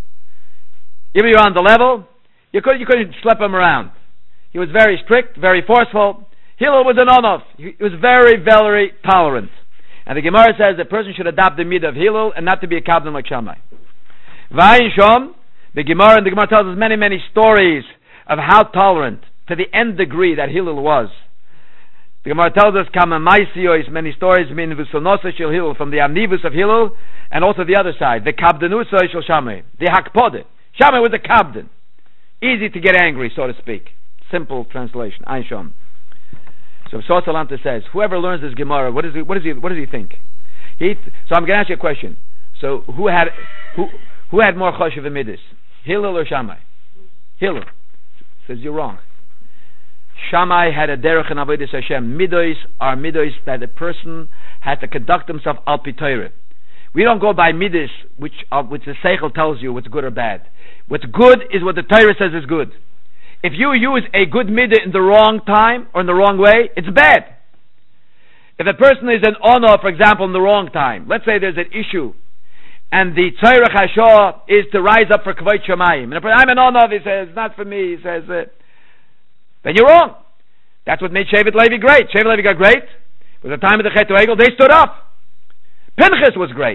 if you're on the level, you couldn't slap him around. He was very strict, very forceful. Hillel was an on-off. He was very, very tolerant. And the Gemara says the person should adopt the midah of Hillel and not to be a kabdon like Shammai. V'ayin shom, the Gemara tells us many, many stories of how tolerant, to the nth degree that Hillel was. The Gemara tells us Kamamaisios, many stories min v'sonosa shel Hillel, from the amnivus of Hillel, and also the other side, the kabdenusa shel Shammai, the hakpode. Shammai was a kabden, easy to get angry, so to speak. Simple translation. Ein shom. So Rosh Salanter says, whoever learns this Gemara, what does he think? So I'm going to ask you a question. So who had more choshev midis, Hillel or Shammai? Hillel. Says you're wrong. Shammai had a derech in avodas Hashem. Midos are midos that a person had to conduct himself al pi Torah. We don't go by midos which the seichel tells you what's good or bad. What's good is what the Torah says is good. If you use a good midah in the wrong time or in the wrong way, it's bad. If a person is an honor, for example, in the wrong time, let's say there's an issue, and the tzorech hashah is to rise up for kavod shamayim, and if I'm an honor, he says, not for me, he says, then you're wrong. That's what made Shevet Levi great. Shevet Levi got great. It was the time of the Chet Egel, they stood up. Pinchas was great.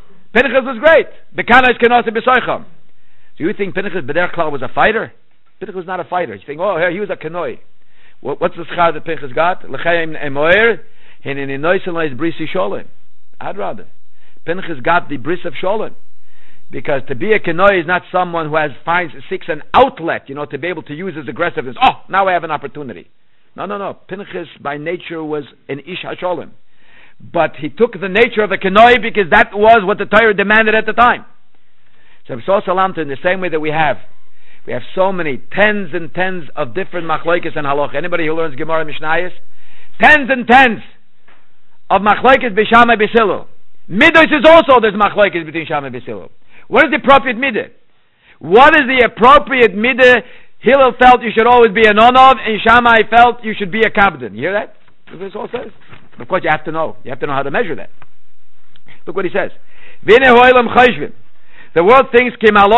Bekanos kenose b'soicham. So you think Pinchas b'derech klal was a fighter? Pinchas was not a fighter. You think, oh, he was a kanoi. What's the schar that Pinchas got? L'chaim emoer, hin in inoiselais brisi sholem. I'd rather. Pinchas got the bris of sholem. Because to be a kanoi is not someone who seeks an outlet, to be able to use his aggressiveness. Oh, now I have an opportunity. No. Pinchas by nature was an ish hasholem. But he took the nature of a kanoi because that was what the Torah demanded at the time. So Rosh Salanter, in the same way that we have so many tens and tens of different machlokes and halach. Anybody who learns Gemara Mishnayos, tens and tens of machlokes b'Shammai b'Hillel. Midos is also there's machlokes between Shammai and Hillel. What is the appropriate midah? What is the appropriate midah? Hillel felt you should always be an onov, and Shammai felt you should be a kabden. You hear that? That's what this all says. Of course, you have to know. You have to know how to measure that. Look what he says. V'nei ho'olam chayshvim. The world thinks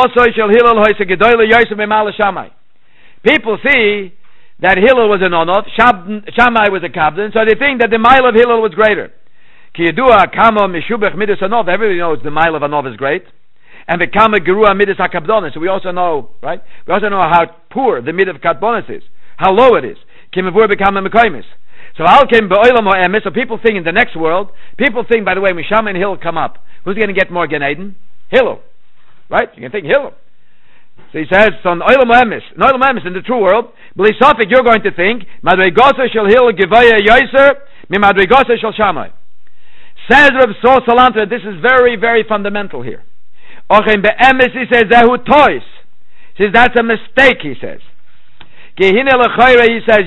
people see that Hillel was an onov, Shammai was a kabden, so they think that the mile of Hillel was greater. Everybody knows the mile of anov is great, and the kama gerua midas hakabdonis. So we also know, right? We also know how poor the mid of kabdonis is, how low it is. So people think in the next world, by the way, when Shammai and Hillel come up, who's going to get more Gan Eden? Hillel. Right? You can think Hillel. So he says, in the true world, you're going to think, says Rav Sol Salanter, this is very, very fundamental here. He says, that's a mistake, he says. He says,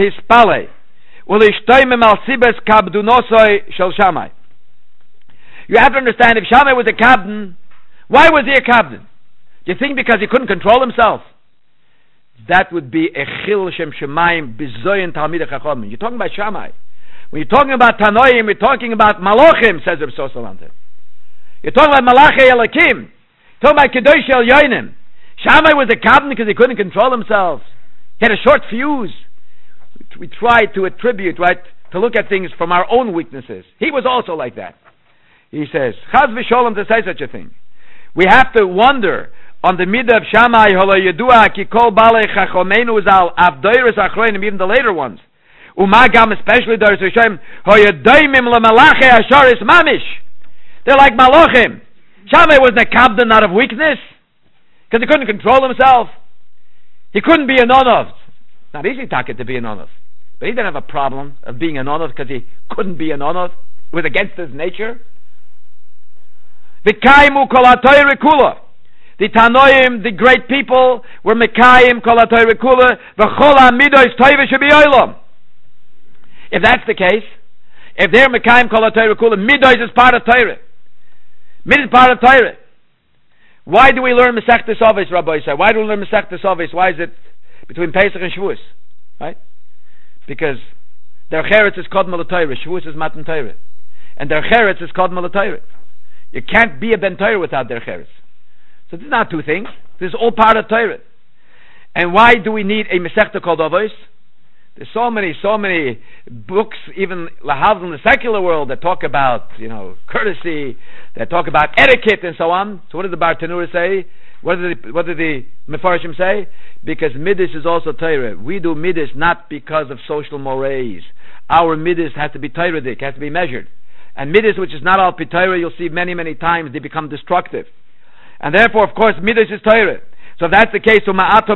you have to understand, if Shammai was a kabden, why was he a kabden? Do you think because he couldn't control himself? That would be a chil shem shemayim bizoyin talmidei chachomim. You're talking about Shammai. When you're talking about Tanoim, you're talking about Malachim, says Rav Salanter. You're talking about Malachei Elakim. You're talking about Kedosh El Yoinim. Shammai was a kabden because he couldn't control himself. He had a short fuse. We try to attribute, right, to look at things from our own weaknesses. He was also like that. He says, Chaz v'sholem to say such a thing. We have to wonder on the midah of Shammai, holo yedua ki kol balei chachomenu zal avdoiros achroinim, even the later ones. Umagam, especially Doris Rishayim, ho yedoimim lemalachei asharis mamish. They're like malachim. Shammai was a kabdan out of weakness, because he couldn't control himself. He couldn't be a non-of. It's not easy to be a non-of. But he didn't have a problem of being a non-of because he couldn't be a non-of. It was against his nature. V'kaimu kol ha'torah kula. The Tanoim, the great people, were mekayim kol ha'torah kula v'chol ha'midos toivah shebe'olam. If that's the case, if they're mekayim kol ha'torah kula, midos is part of Torah. Midos is part of Torah. Why do we learn Masechtas Avos, Rabbi Yisrael? Why do we learn Masechtas Avos? Why is it between Pesach and Shavuos? Right? Because their cheretz is called Torah, Shavuos is Matan Torah. And their cheretz is called Torah. You can't be a Ben Torah without their cheretz. So this is not two things. This is all part of Torah. And why do we need a Masechta called Avos? There's so many books, even lahavdil in the secular world, that talk about, courtesy, that talk about etiquette and so on. So what did the Bartanura say? What did the Mefarshim say? Because Midas is also Torah. We do Midas not because of social mores. Our Midas has to be Toradic, has to be measured. And Midas, which is not al pi Torah, you'll see many, many times they become destructive. And therefore, of course, Midas is Torah. So if that's the case, so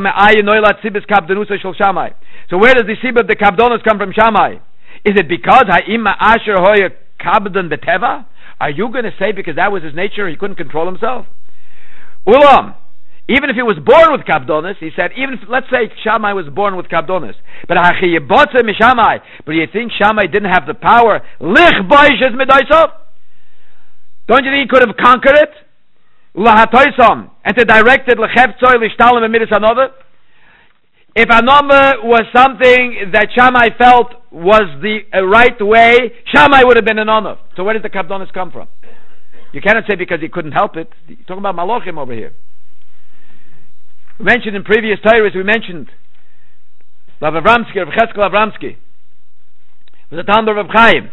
where does the sibah of the kabdonos come from Shammai? Is it because ha'ima asher hoya kabdon beteva? Are you going to say because that was his nature, he couldn't control himself? Ulam, even if he was born with kabdonos, he said, even if, let's say Shammai was born with kabdonos, but you think Shammai didn't have the power? Don't you think he could have conquered it? And to direct it, if Anoma was something that Shammai felt was the right way, Shammai would have been an honor. So where did the kabdonos come from? You cannot say because he couldn't help it. You're talking about Malachim over here. We mentioned in previous Torahs, Rav Avramsky, Rav Cheskel Avramsky was a Talmud of Reb Chaim.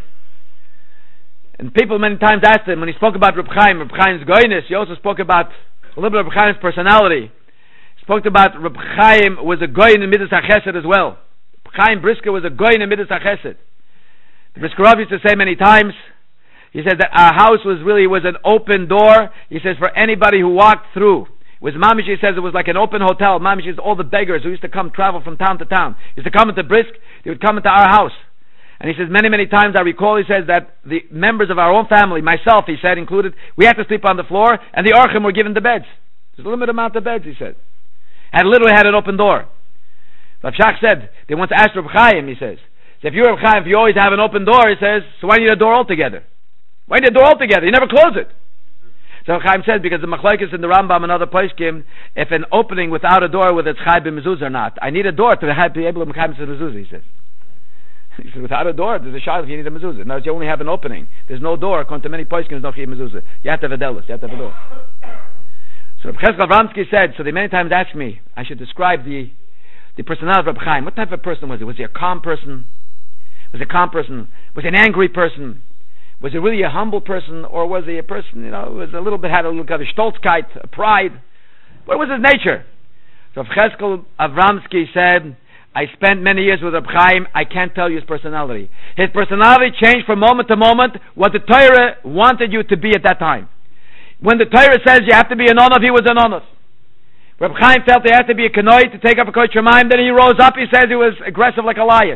And people many times asked him, when he spoke about Reb Chaim's goyness, he also spoke about a little bit of Reb Chaim's personality. He spoke about Reb Chaim was a goyn in Midas HaChesed as well. Reb Chaim Brisker was a goyn in Midas HaChesed. The Briskerov used to say many times, he said that our house was an open door. He says for anybody who walked through. It was Mamish, he says it was like an open hotel. Mamish is all the beggars who used to travel from town to town. Used to come into Brisk, they would come into our house. And he says many, many times I recall, he says that the members of our own family, myself, he said, included, we had to sleep on the floor, and the Orchim were given the beds. There's a limited amount of beds, he said. And literally had an open door. Rav Shach said, they once asked Reb Chaim, he says, if you're Reb Chaim, if you always have an open door, he says, so why do you need a door altogether? Why do you need a door altogether? You never close it. So Reb Chaim said, because the Machlokes in the Rambam and other poskim, if an opening without a door, whether it's Chai b'mezuzah or not, I need a door to be able to make mezuzah, he says. He said, without a door, there's a shayla if you need a mezuzah. Now, you only have an opening. There's no door. According to many poskim, there's no chiyuv mezuzah. You have to have a delis. You have to have a door. So Reb Cheskel Avramsky said, so they many times asked me, I should describe the personality of Reb Chaim. What type of person was he? Was he a calm person? Was he a calm person? Was he an angry person? Was he really a humble person? Or was he a person, was a little bit, had a little kind of stolzkeit, a pride? What was his nature? So Reb Cheskel Avramsky said, I spent many years with Reb Chaim. I can't tell you his personality. His personality changed from moment to moment what the Torah wanted you to be at that time. When the Torah says you have to be an onav, he was an onav. Reb Chaim felt he had to be a kanoi to take up a kodesh shemayim. Then he rose up. He says he was aggressive like a lion.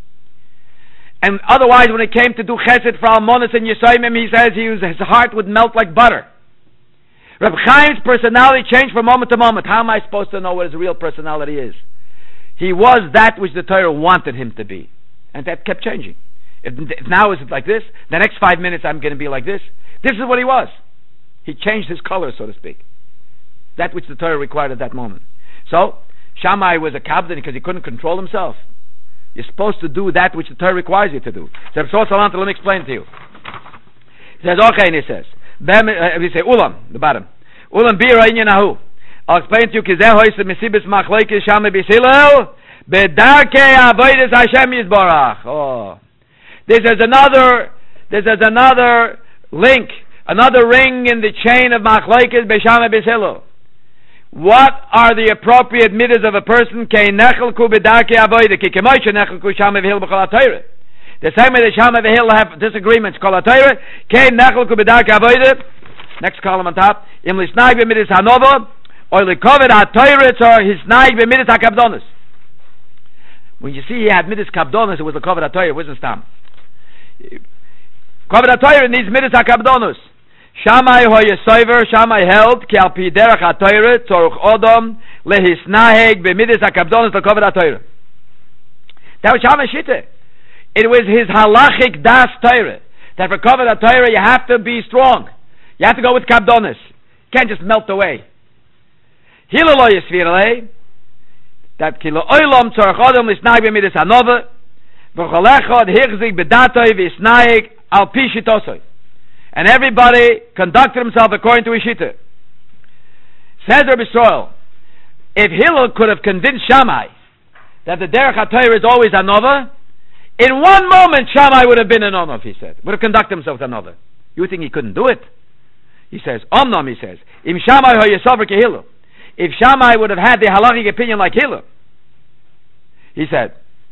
And otherwise, when it came to do chesed for almonas and yesayimim, he says his heart would melt like butter. Reb Chaim's personality changed from moment to moment. How am I supposed to know what his real personality is? He was that which the Torah wanted him to be. And that kept changing. If now is it like this, the next 5 minutes I'm going to be like this. This is what he was. He changed his color, so to speak. That which the Torah required at that moment. So, Shammai was a kabdan because he couldn't control himself. You're supposed to do that which the Torah requires you to do. So, let me explain to you. He says, okay, and he says, we say, Ulam, the bottom. Ulam bira inyanahu. I'll explain to you, Kizeh hoyse mesibis machlokes Shammai b'Hillel bedarkei avodas Hashem yisbarach. Oh, this is another link, another ring in the chain of machlokes b'Shammai b'Hillel. What are the appropriate midas of a person? Kei nechelku bedarkei avodah, ki kemoishe nechelku Shammai v'Hillel b'chol haTorah. The same way that Shammai v'Hillel have disagreements, kol haTorah, kei nechelku bedarkei avodah. Next column on top. Im lisnaig b'midas hanova, or likovet ha'toiretz, or hisnaig b'midas hakabdonis. When you see he had midas kabdonis, it was the kovet ha'toiret, it wasn't stam. Kovet ha'toiret needs midas hakabdonis. Shammai hoyesoiver, Shammai held, ki al pi derech ha'toiret, tzorch odom, lehisnaheg b'midas hakabdonis, the kovet ha'toiret. That was Shammai Shittah. It was his halachic das Torah. That for kovet ha'toiret you have to be strong. You have to go with kabdonis. You can't just melt away. Hillel lo yisvirale, that kilo oilam tzorach odom lisnag b'midas hanova, v'chol echad hichzik b'datoi v'isnaig al pi shitosoi. And everybody conducted himself according to his shita. Says Rabbi Yisrael, if Hillel could have convinced Shammai that the derech ha'toyre is always anova, in one moment Shammai would have been an onov, he said. Would have conducted himself as anova. You think he couldn't do it? He says, omnom, he says, im Shammai hoyesover ke Hillel. If Shammai would have had the halachic opinion like Hillel, he said,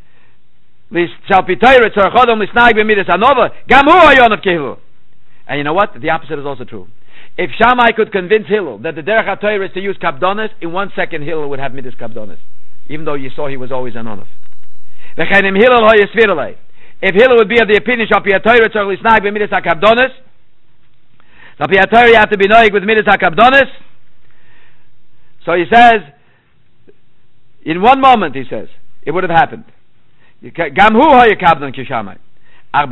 shal pi toyre tzorach odom lisnag b'midas hanova, gam hu hayonov ke Hillel. And you know what? The opposite is also true. If Shammai could convince Hillel that the derech ha'toyre is to use kabdonis, in 1 second Hillel would have midas kabdonis, even though you saw he was always an onov. V'chenim Hillel hoyesvirale. If Hillel would be of the opinion shal pi ha'toyre tzorach lisnag b'midas hakabdonis, shal pi ha'toyre you have to be noig with midas hakabdonis. So he says, in 1 moment, he says, it would have happened. Gam hu hoyekabdon ki Shammai. But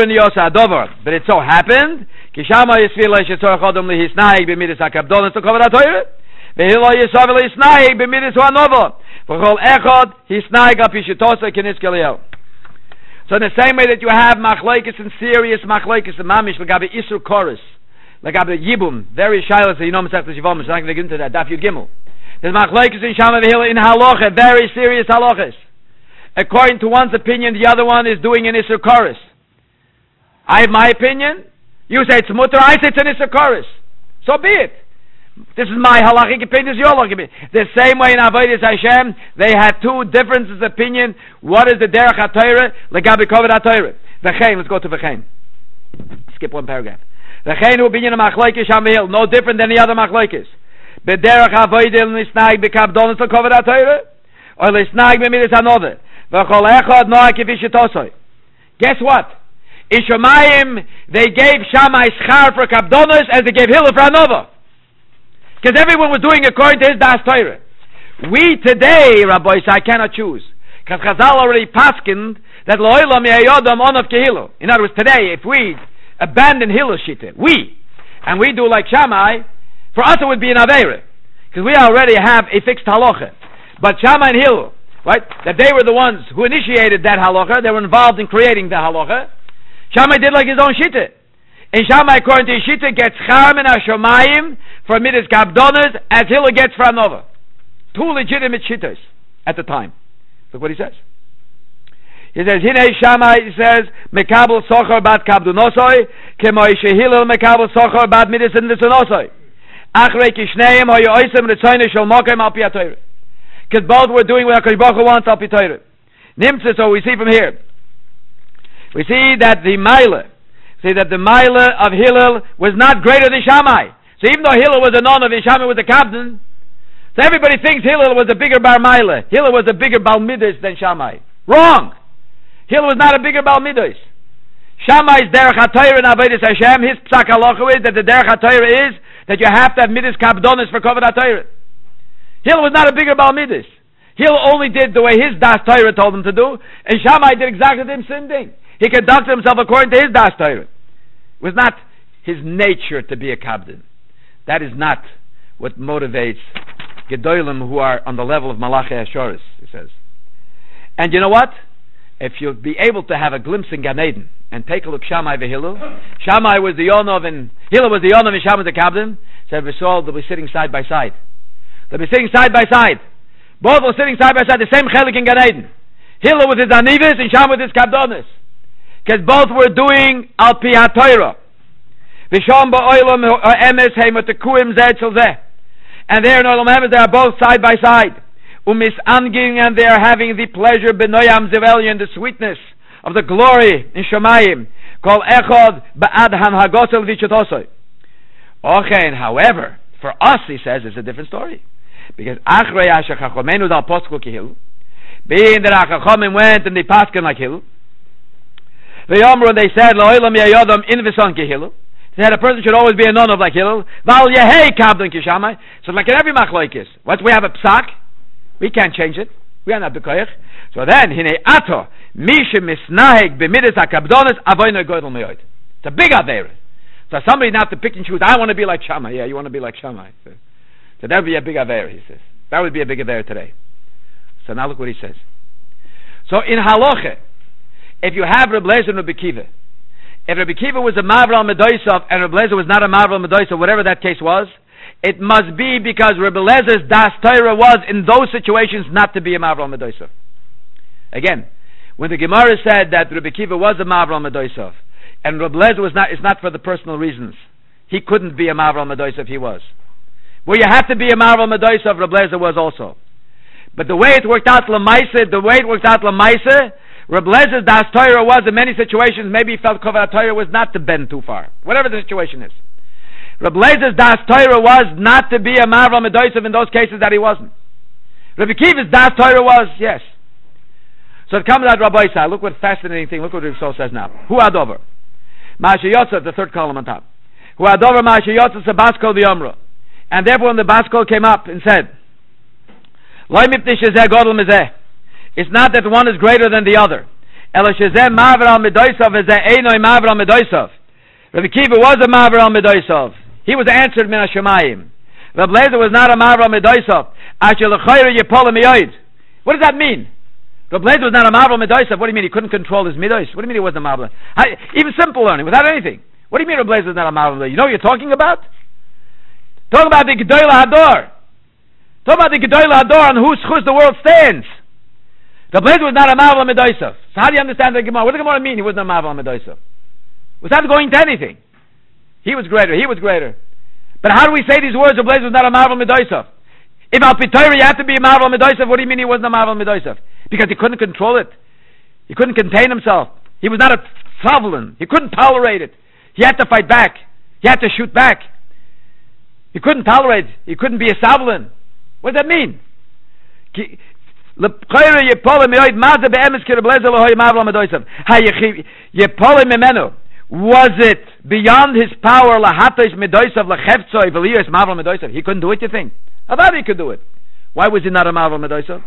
it so happened, Kishama Yisvila Shetzorach Odom Lihisnaig b'midas hakabdonis to kovet ha'toyre, ve'hilo Yisav Lihisnaig b'midas ha'nova, v'chol echad Hisnaig al pi shitosoi k'nis k'eliel. So in the same way that you have machlokes and serious machlokes and mamish l'gabe isur chorus, l'gabe yibum, very shilas, you know Masechtas Yevamos, I'm not going to get into that, daf yud gimel. There's machlokes in Shammai v'hilo in halacha, very serious halachas. According to one's opinion, the other one is doing an isur chorus. I have my opinion. You say it's mutter. I say it's an isur chorus. So be it. This is my halachic opinion. This is your halachic opinion. The same way in Avodas Hashem, they had 2 differences of opinion. What is the derech ha'toyre? Legabe kovet ha'toyre. V'chein. Let's go to v'chein. Skip 1 paragraph. V'chein hu binyan machlokes Shammai, no different than the other machlokes. B'derech ha'avodah l'nisnag b'kabdonis l'kovet ha'toyre, or l'nisnag b'midas hanova. V'chol echad noah kifi shitosoi. Guess what? In Shemayim, they gave Shammai schar for kabdonis as they gave Hillel for anova. Because everyone was doing according to his das Torah. We today, Rabbi, I cannot choose. Because Chazal already paskined that lo'olam yeyodam onav ke Hillel. In other words, today, if we abandon Hillel shita, and we do like Shammai, for us it would be an aveira. Because we already have a fixed halacha. But Shammai and Hillel, right, that they were the ones who initiated that halacha, they were involved in creating the halacha. Shammai did like his own shita. And Shammai, according to his shita, gets char min hashomayim for midas kabdonis, as Hillel gets for anova. 2 legitimate shitas at the time. Look what he says. He says, Hinei Shammai, he says, mekabel sochor bat kabdonosoi, kemo ishe Hillel mekabel sochor bat midas nisonosoi. Achrei kishneim hoye oisem retzoyne shel mokem al pi ha'toyre. Because both were doing what HaKadosh Baruch Hu wants al pi Torah. Nimtze, so we see from here. We see that the Mila of Hillel was not greater than Shammai. So even though Hillel was a non of Shammai was a captain, so everybody thinks Hillel was a bigger Bar Mila. Hillel was a bigger Bal Midas than Shammai. Wrong! Hillel was not a bigger Bal Midas. Shammai's derech ha'toyre in Avodas Hashem, his psak halacha is that the derech ha'toyre is that you have to have midas kabdonis for kovet ha'toyre. Hillel was not a bigger Bal Midas. Hillel only did the way his das Torah told him to do, and Shammai did exactly the same thing. He conducted himself according to his das Torah. It was not his nature to be a kabdin. That is not what motivates gedolim who are on the level of Malachi Ashoris, he says. And you know what? If you'll be able to have a glimpse in Gan Eden and take a look, Shammai v'Hillel. Shammai was the Yonov and Hillel was the Yonov and Shammai was the kabdin. Said V'Sol, they'll be sitting side by side. They'll be sitting side by side. Both were sitting side by side, the same chelik in Gan Eden. Hillel with his anivis and Shammai with his kabdonis. Because both were doing al pi ha'toyra. V'sham ba'olam emes heimotekuim zeh tzil zeh. And there in olam emes they are both side by side. Umisanging, and they are having the pleasure benoyam zevelion, the sweetness of the glory in Shemayim. Kol echad ba'ad han hagosel v'chotosoi. Okay, and however, for us, he says, it's a different story. Because Achrei Asher Chachomenu Dal Posku Kihil, being that Chachomim went and they paskin like Hill, the Yomru, they said, Lo'ilam Yayodam Invisan Kihil, they said a person should always be a non of like Hill, Val Yehei Kabdon Kishamai, so like in every Machlokes, once we have a psak, we can't change it, we are not the koyach. So then, Hine Ato, Misha Misnaheg B'midas HaKabdonis Avoyno Godel Me'od. It's a big Aveira. So somebody not to pick and choose, I want to be like Shammai. Yeah, you want to be like Shammai. So that would be a big Aveira, he says. That would be a big Aveira today. So now look what he says. So in Halacha, if you have Reb Lezer and Reb Kiva, if Reb Kiva was a Mavral Medoisov and Reb Lezer was not a Mavral Medoisov, whatever that case was, it must be because Reb Lezer's Das Torah was in those situations not to be a Mavral Medoisov. Again, when the Gemara said that Reb Kiva was a Mavral Medoisov, and Reb Lezer was not, it's not for the personal reasons. He couldn't be a Mavral Medoisov, he was. Well, you have to be a Mavral Medoisov, Reb Lezer was also. But the way it worked out Lamaisa, Reb Lezer's Das Torah was in many situations, maybe he felt Kovar Torah was not to bend too far. Whatever the situation is. Reb Lezer's Das Torah was not to be a Mavral Medoisov in those cases that he wasn't. Reb Kiva's Das Torah was, yes. So it comes out Rabbi Isai. Look what fascinating thing. Look what Reb Sol says now. Hu adover. Ma'aseh Yotza, the third column on top. Hu adover Ma'aseh Yotza Sabaskol V'yomra. And therefore when the Baskol came up and said, Loi mipnei shezeh godel mezeh. It's not that one is greater than the other. Ela shezeh Mavral Medoisov v'zeh einoi Mavral Medoisov. Rabbi Kiva was a Mavral Medoisov. He was answered min hashamayim. Reb Lezer was not a Mavral Medoisov. Asher l'chayre yipol miyoid. What does that mean? Reb Lezer was not a Mavral Medoisov. What do you mean he couldn't control his midos? What do you mean he wasn't a Mavral? Even simple learning, without anything. What do you mean Reb Lezer was not a Mavral Medoisov? You know what you're talking about? Talk about the Gedolei Hador. Talk about the Gedolei Hador on whose the world stands. Reb Lezer was not a Mavral Medoisov. So how do you understand the Gemara? What does the Gemara mean he wasn't a Mavral Medoisov? Without going to anything. He was greater. But how do we say these words? Reb Lezer was not a Mavral Medoisov. If Al Pitoyra you have to be a Mavral Medoisov, what do you mean he wasn't a Mavral Medoisov? Because he couldn't control it. He couldn't contain himself. He was not a Savlin. He couldn't tolerate it. He had to fight back. He had to shoot back. He couldn't tolerate it. He couldn't be a Savlin. What does that mean? Was it beyond his power? He couldn't do it, you think? How about he could do it? Why was he not a Mavral Medoisov?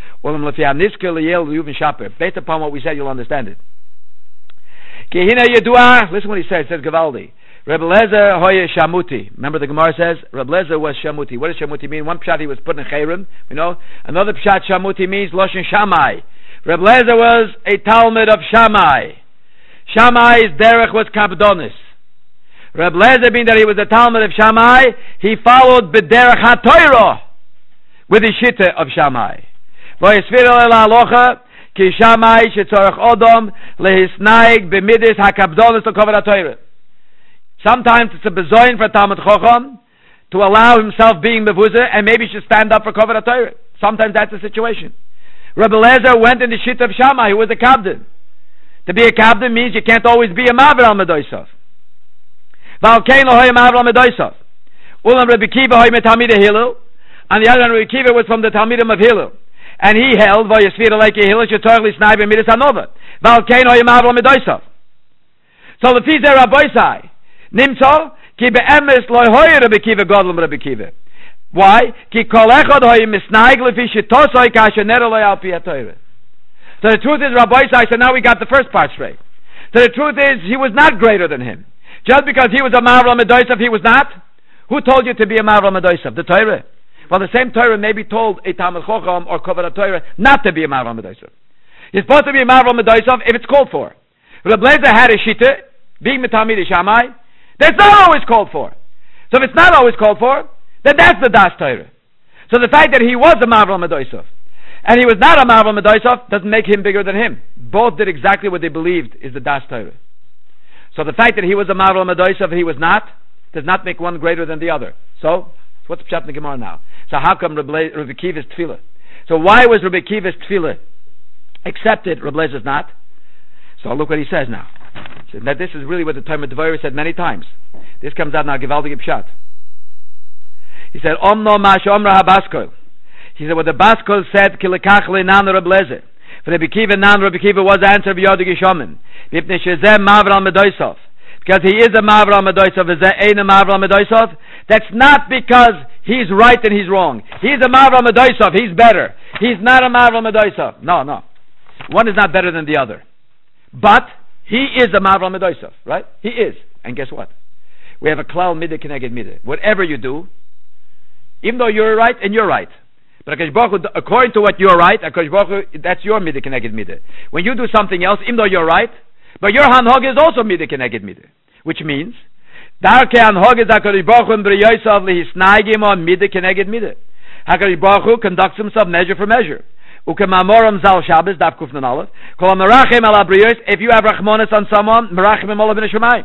Based upon what we said, you'll understand it. Listen what he says. It says Gavaldi. Reb Lezer hoye shamuti. Remember the Gemara says Reb Lezer was shamuti. What does shamuti mean? One pshat he was put in chayrim. You know. Another pshat shamuti means loshen Shammai. Reb Lezer was a Talmud of Shammai. Shammai's derech was kabdonis. Reb Lezer, being that he was a Talmud of Shammai, he followed b'derech haTorah with the shitta of Shammai. V'yisfir el halacha ki Shammai shetzorach odom lehisnaig b'midis hakabdonis l'kover haTorah. Sometimes it's a bezoin for Talmud Chacham to allow himself being mevuzah and maybe should stand up for kover haTorah. Sometimes that's the situation. Reb Lezer went in the shit of Shammai, who was a kabdin. To be a kabdin means you can't always be a Mavral Medoisov. Valkein lo hoye Mavral Medoisov. Ulam Rabbi Kiva hoye metalmidei Hillel. On the other hand, Rabbi Kiva was from the Talmidim of Hillel, and he held vayisfir leike Hillel shetorach lisnai b'midas hanova. Valkein hoye Mavral Medoisov. So the Fizer Rabbeisai nimtzo ki be'emes lo hoye Rabbi Kiva godlum Rabbi Kiva. Why? Ki kol echad hoye misnaig lefi shitosoi kasher nero lo al pi haTorah. So the truth is, Rabbi Isai said, now we got the first part straight. So the truth is, he was not greater than him. Just because he was a Mavral Medoisov, he was not. Who told you to be a Mavral Medoisov? The Torah. Well, the same Torah maybe told a Talmud Chacham or Kover HaTorah not to be a Mavral Medoisov. You're supposed to be a Mavral Medoisov if it's called for. Reb Lezer had a shita, being Talmidei Shammai, that's not always called for. So if it's not always called for, then that's the Das Torah. So the fact that he was a Mavral Medoisov and he was not a Mavral Medoisov doesn't make him bigger than him. Both did exactly what they believed is the Das Torah. So the fact that he was a Mavral Medoisov and he was not, does not make one greater than the other. So, what's the pshat in the Gemara now? So how come Rabbi Kiva's tefillah? So why was Rabbi Kiva's tefillah accepted, Rabbi Lezer's not? So look what he says now. So that this is really what the Talmud Devorah said many times. This comes out now, Givaldige Pshat. He said, Omno Mash Omra HaBaskol. He said, what the Baskol said, Kilekach Le'nan Reb Lezer. For Rabbi Kiva, Nan Rabbi Kiva was the answer of Yodig Yishomin. Because he is a Mavral Medoisov. That's not because he's right and he's wrong. He's a Mavral Medoisov. He's better. He's not a Mavral Medoisov. No. One is not better than the other. But he is a Mavral Medoisov, right? He is. And guess what? We have a klal mideh keneged mideh. Whatever you do, even though you're right and you're right, but HaKadosh Baruch Hu, according to what you're right, HaKadosh Baruch Hu, that's your mideh keneged mideh. When you do something else, even though you're right, but your hanhog is also mideh keneged mideh, which means darke hanhog is HaKadosh Baruch Hu b'riyosav lehisnaigim on mideh keneged mideh. HaKadosh Baruch Hu conducts himself measure for measure. Ukemamoram zal Shabbos daf kuf nun aleph. Kol merachim ala briyos. If you have rachmonis on someone, merachim olav in shemayim.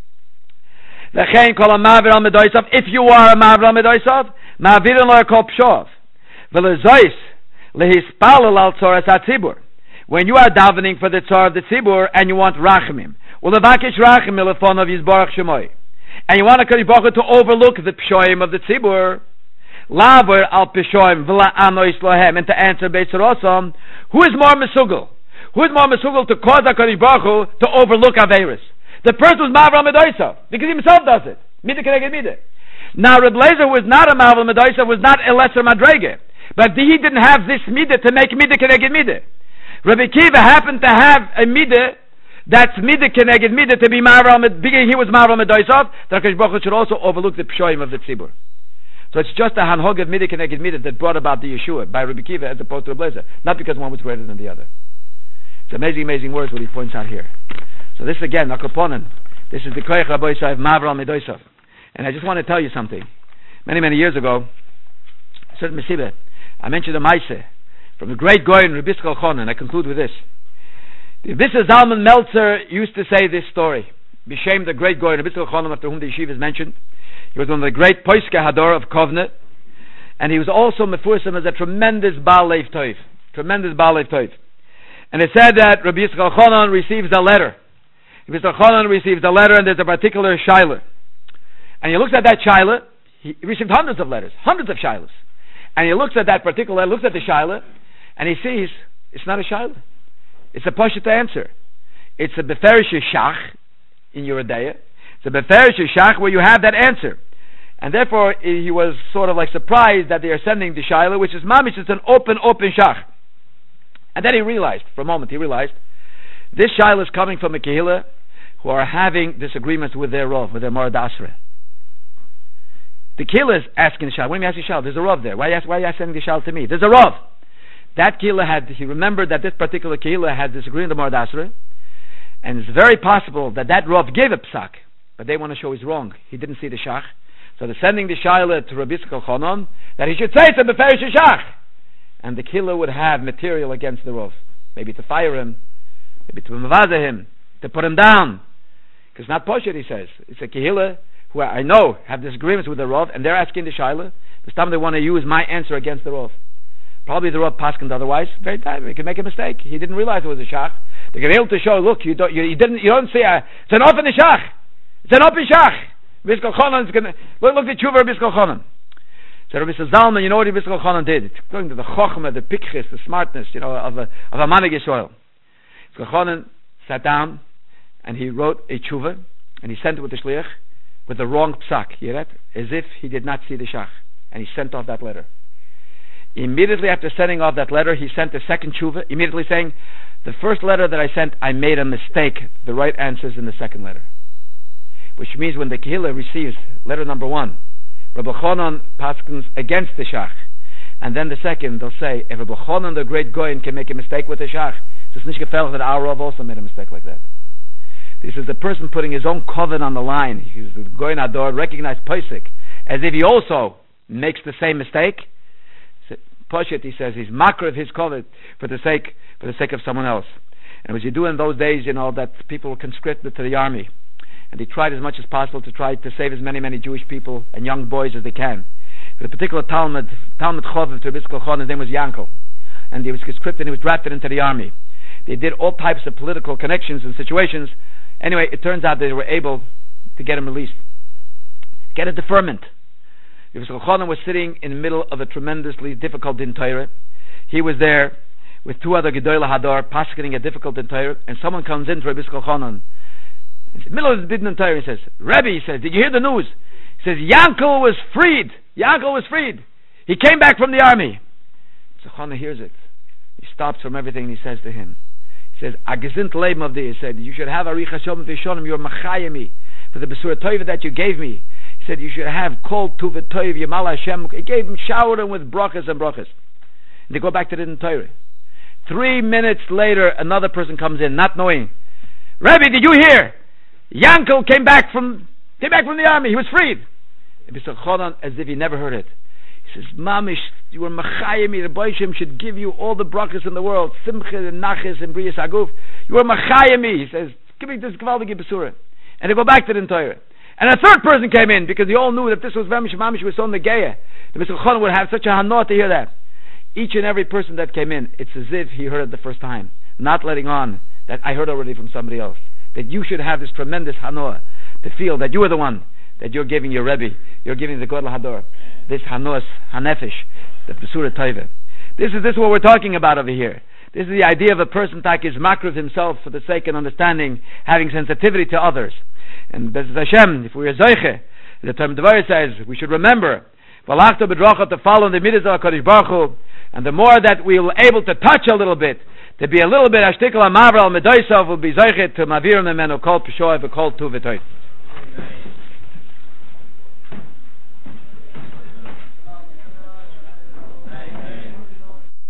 Lechein kol ma'avir al medoisav. If you are a ma'avir al medoisav, ma'avirin lo kol pshov. V'lezois lehispalel al tzoras hatzibur. When you are davening for the tzor of the tzibur and you want rachmim, ulevakish rachim milefon of Yisborach Shemoi, and you want to overlook the pshoim of the tzibur. Laver al pishoim v'la anois lohem, and to answer beisarosam, who is more mesugel? Who is more mesugel to cause HaKadosh Baruch Hu to overlook averis? The person who's ma'avral medoisav, because he himself does it. Mideh keneged mideh. Now Reb Lezer, who is not a ma'avral medoisav, was not a lesser madrege, but he didn't have this mideh to make mideh keneged mideh. Rabbi Kiva happened to have a mideh that's mideh keneged mideh to be ma'avral because he was ma'avral medoisav. That HaKadosh Baruch Hu should also overlook the pshoim of the tzibur. So it's just a hanhog of mideh keneged mideh that brought about the Yeshua by Rabbi Kiva as opposed to Reb Lezer, not because one was greater than the other. It's amazing words what he points out here. So this again, Akoponen, this is the Koyach Rabbi Yisrael Mavral Medoisav. And I just want to tell you something. Many years ago, certain Mesibe, I mentioned a Maise from the great Goyen Rabbi Yisrael Chon, and I conclude with this. The Vissa Zalman Meltzer used to say this story. B'Shem, the great Goyen Rabbi Yisrael Chon, after whom the yeshiva is mentioned. He was one of the great Poiske Hador of Kovnet, and he was also mefursam as a tremendous Baal Lev Toiv. And it said that Rabbi Yisrael Chonon receives a letter. Rabbi Yisrael Chonon receives a letter, and there's a particular shaila. And he looks at that shaila. He received hundreds of letters, hundreds of shailas. And he looks at that particular, looks at the shaila, and he sees it's not a shaila. It's a pashut answer. It's a beferish shach in Yeridea. It's a beferish shach where you have that answer. And therefore, he was sort of like surprised that they are sending the shaila, which is mamish, it's an open shach. And then he realized, for a moment, this shaila is coming from a kehillah who are having disagreements with their Rav, with their Morad Asra. The kehillah is asking the shaila, when you ask the shaila, there's a Rav there. Why are you sending the shaila to me? There's a Rav. That kehillah he remembered that this particular kehillah had disagreed with the Morad Asra, and it's very possible that Rav gave a psak, but they want to show he's wrong. He didn't see the shach. So they're sending the shaila to Rabbi Yisrael Chonon that he should say it's a beferish shach, and the killer would have material against the Rav, maybe to fire him, maybe to mavaza him, to put him down, because not poshet, he says. It's a kehillah who I know have disagreements with the Rav, and they're asking the shaila. This time they want to use my answer against the Rav. Probably the Rav paskened otherwise. Very time he could make a mistake. He didn't realize it was a shach. They could be able to show, look, you don't see it's an open shach. It's an open shach. Rabbi Yisrael Chonon is going to look at tshuva Rabbi Yisrael Chonon. So Rabbi Yisrael Zalman, you know what Rabbi Yisrael Chonon did? It's going to the chokhmah, the pikchis, the smartness, of a manig Yisrael. Yisrael Chonon sat down and he wrote a tshuva and he sent it with the shliach with the wrong psak, you hear that? As if he did not see the shach, and he sent off that letter. Immediately after sending off that letter, he sent a second tshuva, immediately saying, the first letter that I sent, I made a mistake. The right answer is in the second letter. Which means when the kehillah receives letter number 1, Rabbi Chonon paskins against the shach, and then the second they'll say, if Rabbi Chonon the great goyin can make a mistake with the shach, it's nicht gefällig that our Rav also made a mistake like that. This is the person putting his own covenant on the line. He's the goyin ador, recognized posik, as if he also makes the same mistake. Poshet, he says, he's makar of his covenant for the sake of someone else. And what you do in those days, that people were conscripted to the army. And they tried as much as possible to try to save as many Jewish people and young boys as they can. But a particular Talmud Chov to Rabbi Yisrael Chon, his name was Yankel, and he was conscripted and he was drafted into the army. They did all types of political connections and situations. Anyway, it turns out they were able to get him released. Get a deferment. Rabbi Chochanan was sitting in the middle of a tremendously difficult din Torah. He was there with two other Gedolei Hador, paskening a difficult din Torah, and someone comes in to Rabbi Chochanan. In the middle of the din Torah, he says, Rebbe, he says, did you hear the news? He says, Yankel was freed. Yankel was freed. He came back from the army. Chochanan hears it. He stops from everything and he says to him, he says, a gesint leben of thee. He said, you should have Arich Hashem v'Shonim, you're machayim for the Besura Toiva that you gave me. He said, you should have kol tuvet toiv Yamal Hashem. He gave him showering with brachas and brachas. And they go back to the Torah. 3 minutes later, another person comes in, not knowing. Rebbe, did you hear? Yankel came back from the army. He was freed. And Mr. Chodan, as if he never heard it. He says, Mamish, you were machayim. The Boishim should give you all the brachas in the world. Simcha and Nachis and Briyas Aguf. You were machayim. He says, give me this Gvaldige Besura. And they go back to the Torah. And a third person came in because they all knew that this was Mamish was on the Geya. The Mr. Chodan would have such a hanot to hear that. Each and every person that came in, it's as if he heard it the first time, not letting on that I heard already from somebody else. That you should have this tremendous hanoah to feel that you are the one, that you're giving your Rebbe, you're giving the Godel Hador, this hanoas hanefesh, the Besura Toiva. This is what we're talking about over here. This is the idea of a person tak is makriv himself for the sake and understanding, having sensitivity to others. And Bezos Hashem, if we are zoiche, the term Devar says we should remember, Valachta b'dracha, to follow in the midas of HaKadosh Baruch Hu. And the more that we will able to touch a little bit, to be a little bit ashtikal amavar al medoisav, will be zoichet to mavir memenu kol peshoy v'kol tu v'toy.